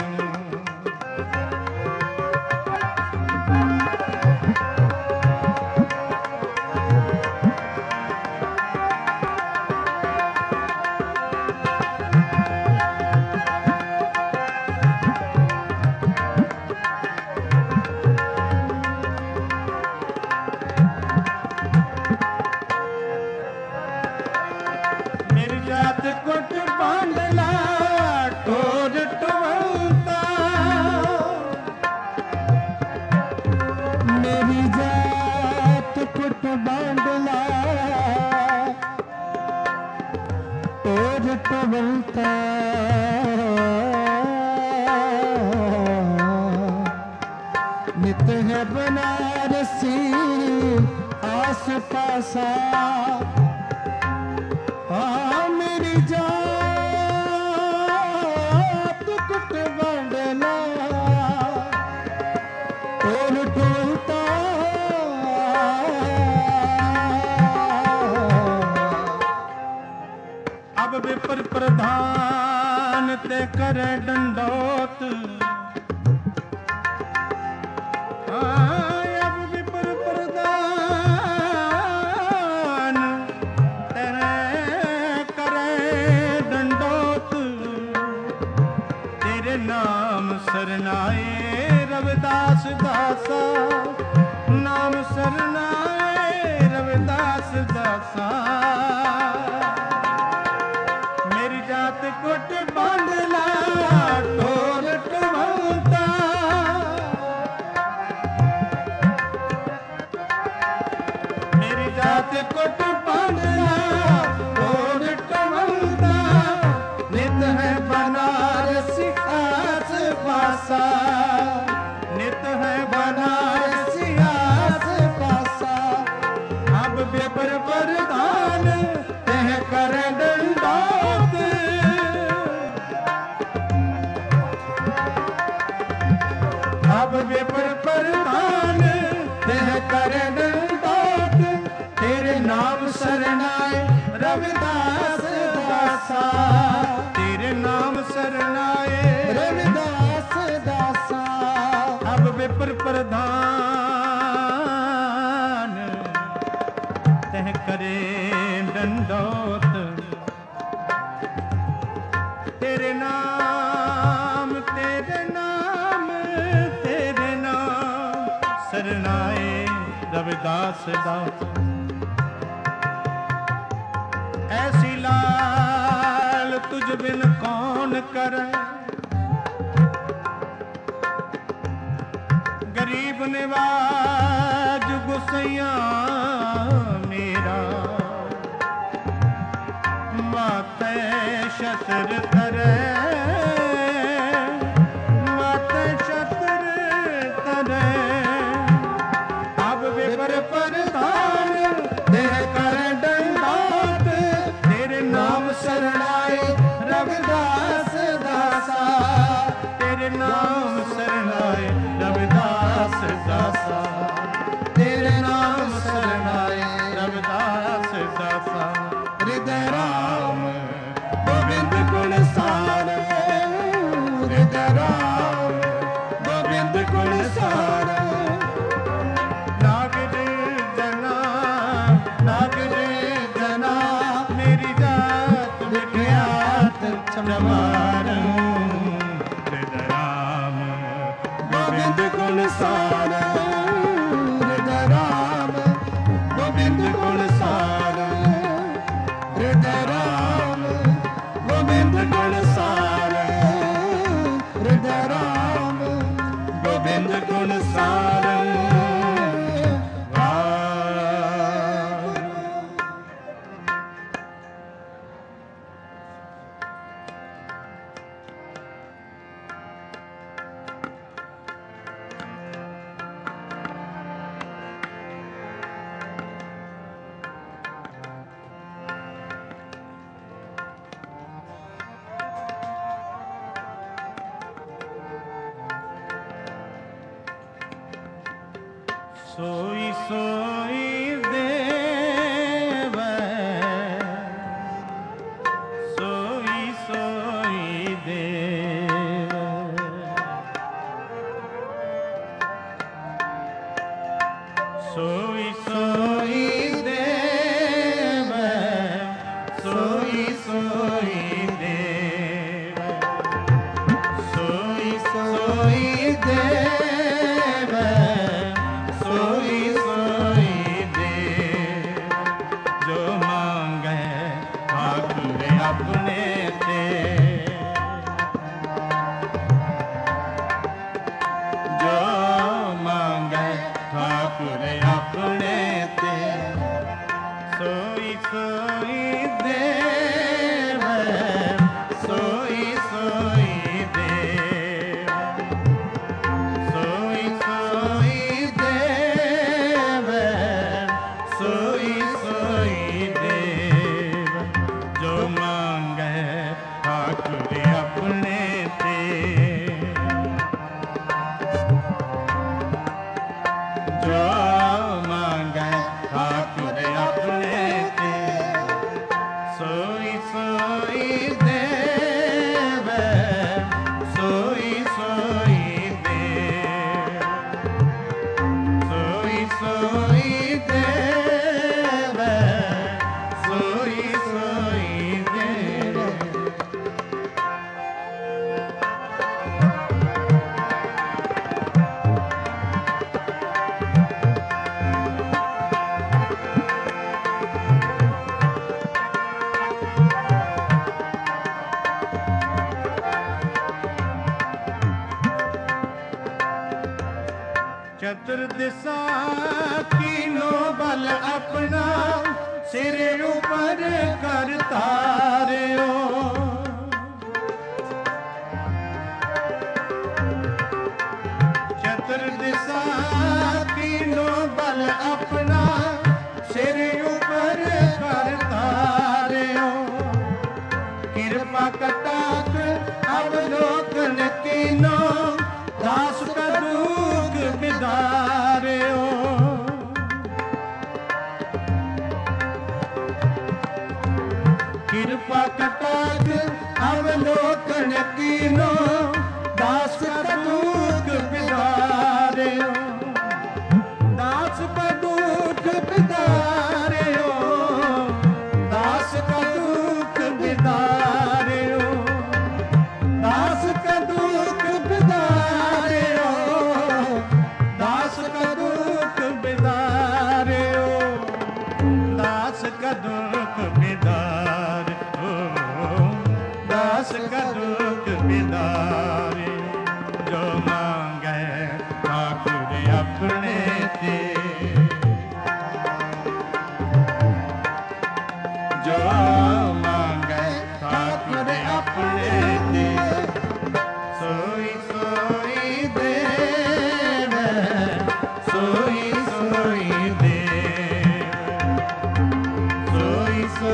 कुट बांधला टोर टवलता मेरी जात कुट बांधला टोर टवलता नित है बनारसी आस पासा मेरी जात कुट बांधला टोल टोलता अब विपर प्रधान ते करे दंडोत अब विपर प्रधान नाम सरनाए रविदास दासा नाम सरनाए रविदास दासा मेरी जात कुट बांधला टोर टवलता मेरी जात कुट बांधला टोर टवलता नित है बनारसी आस पासा नित है बनारसी आस पासा अब विपर प्रधान तह कर दंडोत अब विपर प्रधान तह कर दंडोत तेरे नाम सरनाए रविदास दासा तेरे नाम सरनाए रविदास दासा अब विपर प्रधान तह करे दंडोत तेरे नाम तेरे नाम तेरे नाम सरनाए रविदास दास ऐसी लाल तुझ बिन कौन करे गरीब निवाज गुसैया मेरा माते शतर करे माते शतर करे अब विपर प्रधान देह कर दंडोत तेरे नाम सरनाए रविदास दासा तेरे नाम सरनाए रविदास दासा तेरे नाम सरनाए रविदास दासा हृदय राम गोविंद गुण सारा हृदय राम गोविंद गुण सारा नागर जना नागर जना मेरी जात विख्यात चमारम हृदय राम गोविंद गुण सारा हृदय राम गोविंद गुण सारा हृदय राम गोविंद गुण सारा हृदय राम गोविंद गुण सारा सोई सोई देव सोई सोई देव सोई सोई देव सोई सोई देव सोई सोई देव सोई सोई देव जो मांगे ठाकुर अपने ते जो मांगे ठाकुर अपने ते सोई सोई देव सोई सोई देव सोई सोई देव सोई सोई देव जो मांगे ठाकुर अपने ते जो मांगे ठाकुर अपने ते सोई सोई देव सोई सोई देव सोई सोई देव सोई सोई देव चतुर्दिशा कीनो बल अपना सिर ऊपर करता रहो चतुर्दिशा कीनो बल अपना सिर ऊपर करता रहो कृपा कटाक्ष अवलोकन कीनो दास का दुख बिदार्यो कृपा कटाक्ष अवलोकन कीनो दास का दुख बिदार्यो दास का दुख बिदार्यो दास का दुख बिदार्यो दास का दुख बिदार्यो दास का दुख बिदार्यो दास का दुख बिदार दास का दुख बिदार जो मांगे ठाकुर अपने ते जो मांगे ठाकुर अपने ते सोई सोई देव सोई सोई देव सोई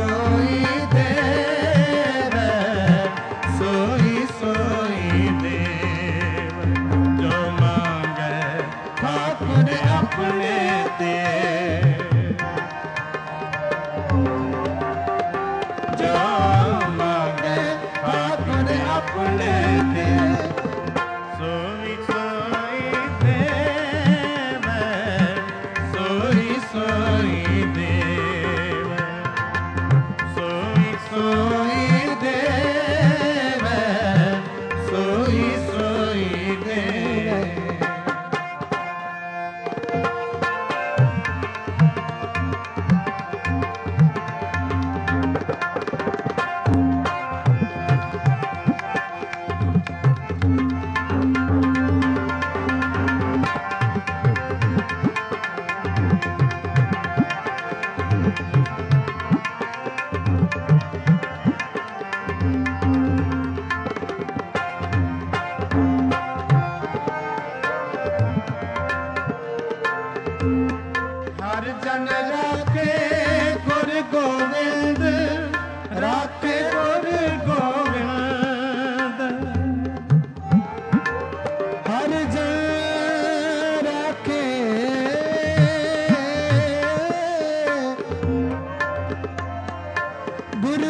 गुरु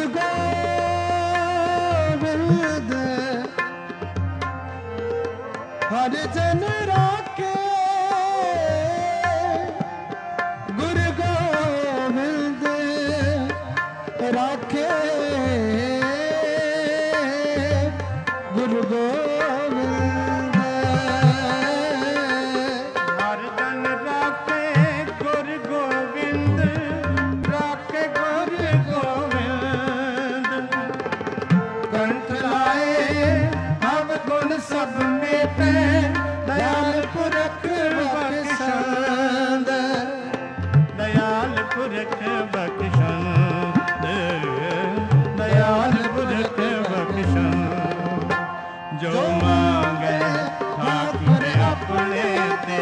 गोविंद हर जन राखे गुरु गोविंद राखे गुरु गोविंद हर जन राखे गुरु गोविंद राखे गुरु गोविंद कंठ लाए हम गुण सब मेटे दयाल पुरख बख्शंद दयाल पुरख बख्शंद दयाल पुरख बख्शंद जो मांगे ठाकुर अपने ते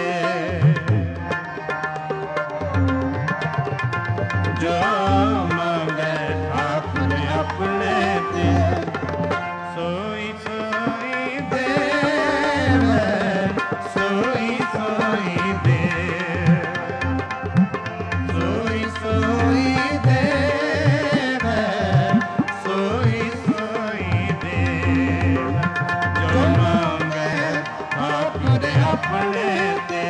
जो मांगे ठाकुर अपने ते सोई सोई देव सोई सोई देव सोई सोई देव सोई सोई देव जो मांगे ठाकुर अपने ते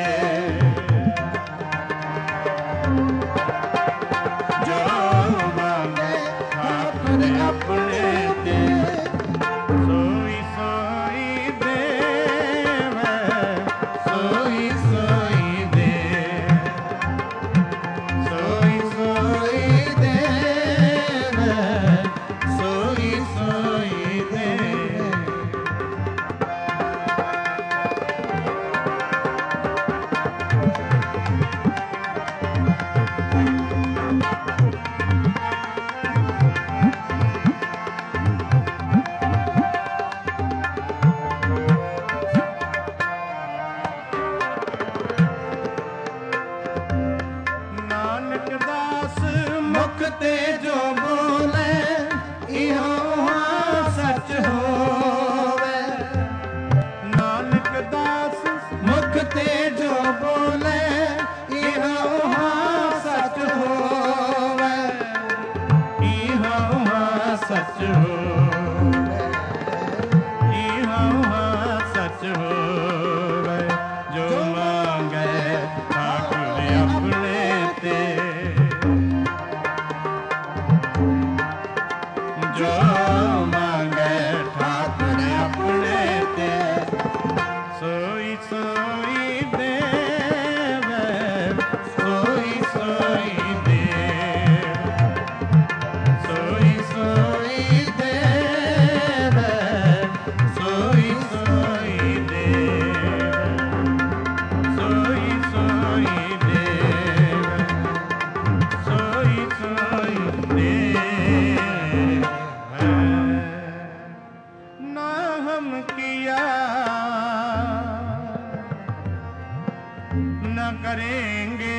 जो मांगे ठाकुर अपने ते सोई सोई देव सोई सोई देव सोई सोई देव सोई सोई देव नानक दास मुख ते जो बोले इहो सच होवे नानक दास मुख ते जो बोले इहो सच होवे इहो सच होवे इहो सच होवे जो मांगे ठाकुर अपने ते जो मांगे ठाकुर अपने ते सोई सोई देव सोई सोई देव सोई सोई देव सोई सोई देव सोई सोई देव सोई सोई देव ना हम किया न करेंगे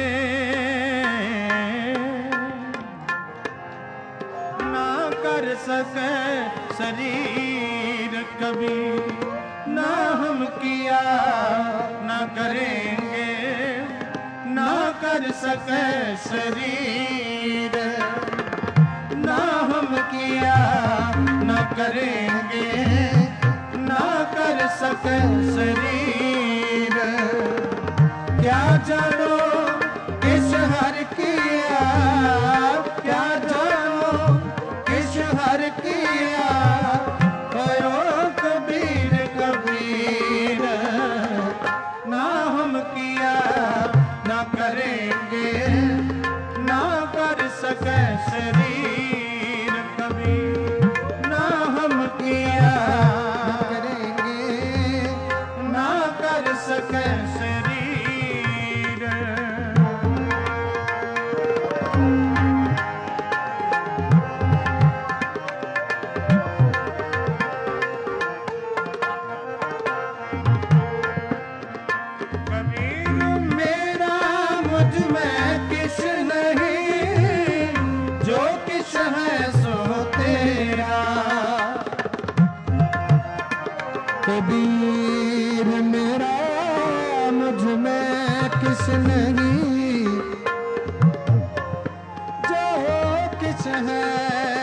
ना कर सके शरीर कभी ना हम किया न करेंगे ना कर सके शरीर ना हम किया न करेंगे ना कर सके शरीर क्या जानो किस हर किया क्या जानो किस हर किया करो कबीर कबीर ना हम किया ना करेंगे ना कर सके शरीर कभी ना हम किया करेंगे ना कर सके शरीर कबीर मेरा मुझ में किस नहीं जो किस है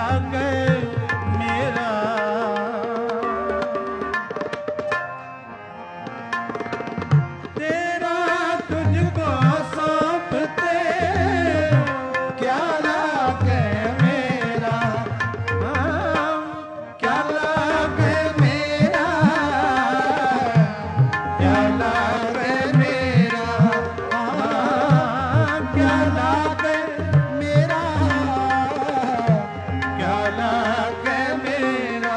लागे मेरा। तेरा तुझको सौंपते क्या लागे मेरा, क्या लागे मेरा, क्या लागे मेरा, क्या लागे मेरा, क्या लागे मेरा।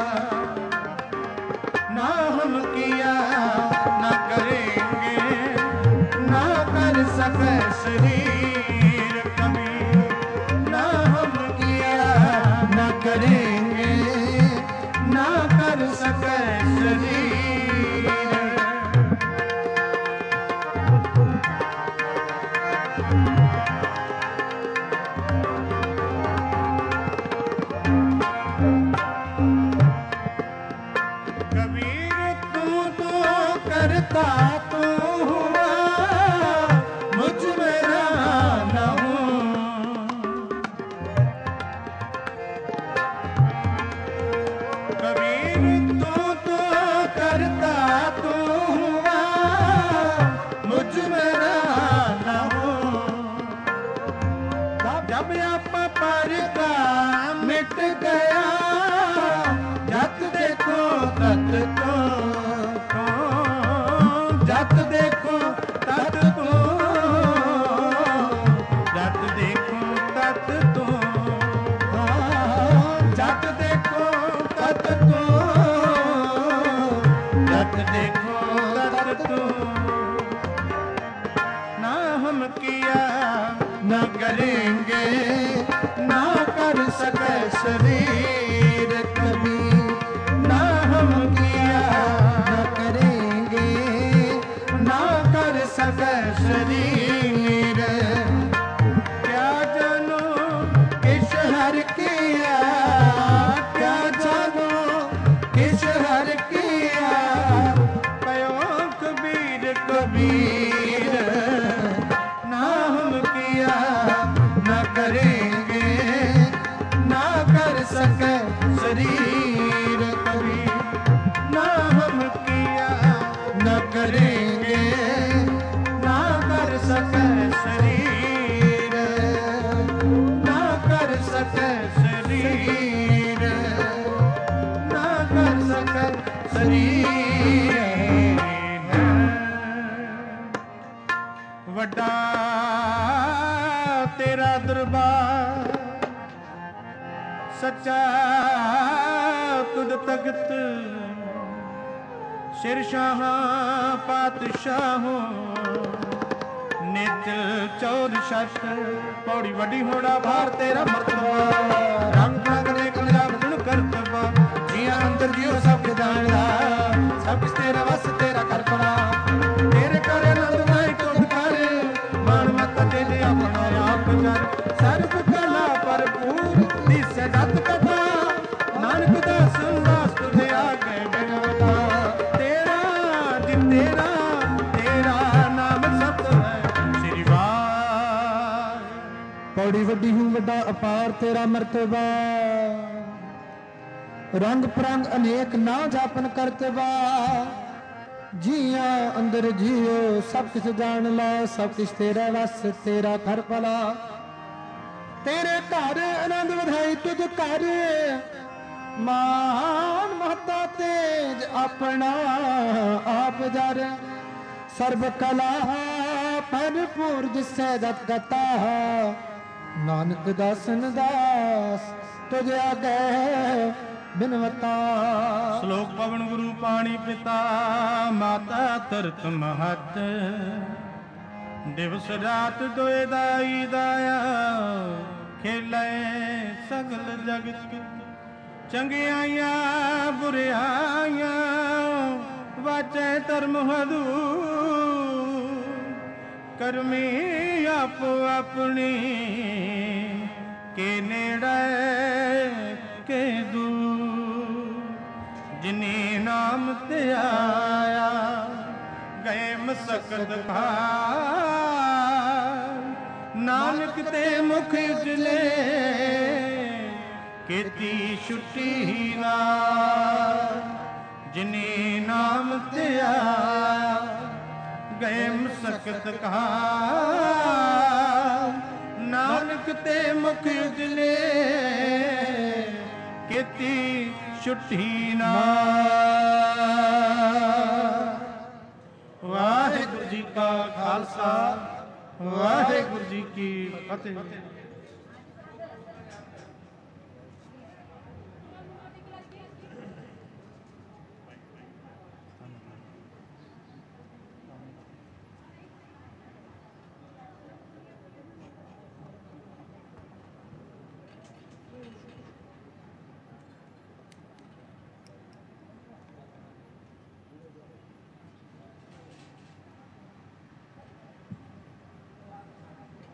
ना हम किया ना करेंगे, ना कर सके शरीर कभी। ना हम किया ना करेंगे, ना कर सके शरीर। कबीर तू तो करता तू हुआ, मुझ में ना हूँ। कबीर तू तो करता तू हुआ, मुझ में ना हूँ। जब आप पर का मिट गया, जत देखो तत तो, जत देखो तत तो, जत देखो तत तो, जत देखो तत तो, जत देखो तत तो। ना हम किया ना करेंगे, ना कर सके शरीर कभी। ना हम किया ना करेंगे, ना कर सके शरीर। क्या जानो किस हर किया, क्या जानो किस हर किया, कयो कबीर कबीर। ना हम किया ना करेंगे, ना कर सके शरीर कभी। ना हम किया ना करेंगे, ना कर सके शरीर, ना कर सके शरीर, ना कर सके शरीर। ਵੱਡਾ ਤੇਰਾ ਦਰਬਾਰ, ਸੱਚਾ ਤੁਧ ਤਖਤ, ਸਿਰ ਸ਼ਾਹਾਂ ਪਾਤਸ਼ਾਹੋਂ, ਨਿਤ ਚੌਦ ਸ਼ਤ। ਪੌੜੀ ਵੱਡੀ ਹੋੜਾ ਭਾਰ ਤੇਰਾ ਮਰਤਬਾ, ਰੰਗ ਰੰਗ ਨੇ ਕਲਿਆ ਬਦਨ ਕਰਤਬਾ। ਜੀਆਂ ਅੰਦਰ ਜਿਉ ਸਭ ਜਾਣਦਾ, ਸਭ ਕਿਸ ਤੇਰਾ ਵਸ ਤੇਰਾ ਕਰਪੜਾ। ਤੇਰੇ ਕਰ ਆਨੰਦ ਨਾਇ ਤੁਧ ਕਰ, ਮਨ ਮਤ ਤੇਰੇ ਆਪਣਾ ਆਪ ਕਰ। ਸਰਬ ਕਲਾ ਭਰਪੂਰ ਦਿਸ ਦਤ ਕਥਾ, ਨਾਨਕ ਦਾਸ ਦਾਸ ਤੁਧ ਆਗੇ ਬਿਨਵਤਾ। ਤੇਰਾ ਜੀ ਤੇਰਾ, ਤੇਰਾ ਨਾਮ ਸਤ ਹੈ ਸ੍ਰੀ ਵਾਹਿ। ਪੌੜੀ ਵੱਡੀ ਹੂੰ ਵੱਡਾ ਅਪਾਰ ਤੇਰਾ ਮਰਤਬਾ, ਰੰਗ ਪ੍ਰੰਗ ਅਨੇਕ ਨਾ ਜਾਪਨ ਕਰਤਬਾ। ਜੀਆਂ ਅੰਦਰ ਜੀਓ ਸਭ ਕਿਛ ਜਾਣ ਲਾ, ਸਭ ਕਿਛ ਤੇਰਾ ਵਸ ਤੇਰਾ ਘਰ ਭਲਾ। ਤੇਰੇ ਘਰ ਆਨੰਦ ਵਧਾਈ ਤੁਧ ਘਰ, ਮਾਨ ਮਹਤਾ ਤੇਜ ਆਪਣਾ ਆਪ ਜਰ। ਸਰਬ ਕਲਾ ਭਰਪੂਰ ਜਿਸੈ ਦਤ ਗਤਾ, ਨਾਨਕ ਦਾਸਨ ਦਾਸ ਤੁਝ ਆਗੇ ਬਿਨਵਤਾ। ਸ਼ਲੋਕ ਪਵਨ ਗੁਰੂ ਪਾਣੀ ਪਿਤਾ, ਮਾਤਾ ਧਰਤ ਮਹਤ। ਦਿਵਸ ਰਾਤ ਦੋਇ ਦਾਈ ਦਾਇਆ, ਖੇਲੇ ਸਗਲ ਜਗਤ। ਚੰਗਿਆਈਆਂ ਬੁਰਿਆਈਆਂ, ਵਾਚੈ ਧਰਮ ਹਦੂਰ। ਕਰਮੀ ਆਪੋ ਆਪਣੀ, ਕੇ ਨੇੜੇ ਕੇ ਦੂਰ। ਜਿਨੀ ਨਾਮ ਤੇ ਆਇਆ, ਗਏ ਮਸਕਤ ਖਾਰ। ਨਾਨਕ ਤੇ ਮੁਖ ਉਜਲੇ, ਕੀਤੀ ਛੁੱਟੀ ਨਾ ਜਿਨੇ ਨਾਮ ਤੇ ਆਇਆ ਗਏ ਮਸਕਤ ਕਹਾ ਨਾਨਕ ਤੇ ਮੁਖ ਉਜਲੇ ਕੀਤੀ ਛੁੱਟੀ ਨਾ। ਵਾਹਿਗੁਰੂ ਜੀ ਕਾ ਖਾਲਸਾ ਵਾਹਿਗੁਰੂ ਜੀ ਕੀ ਫਤਿਹ।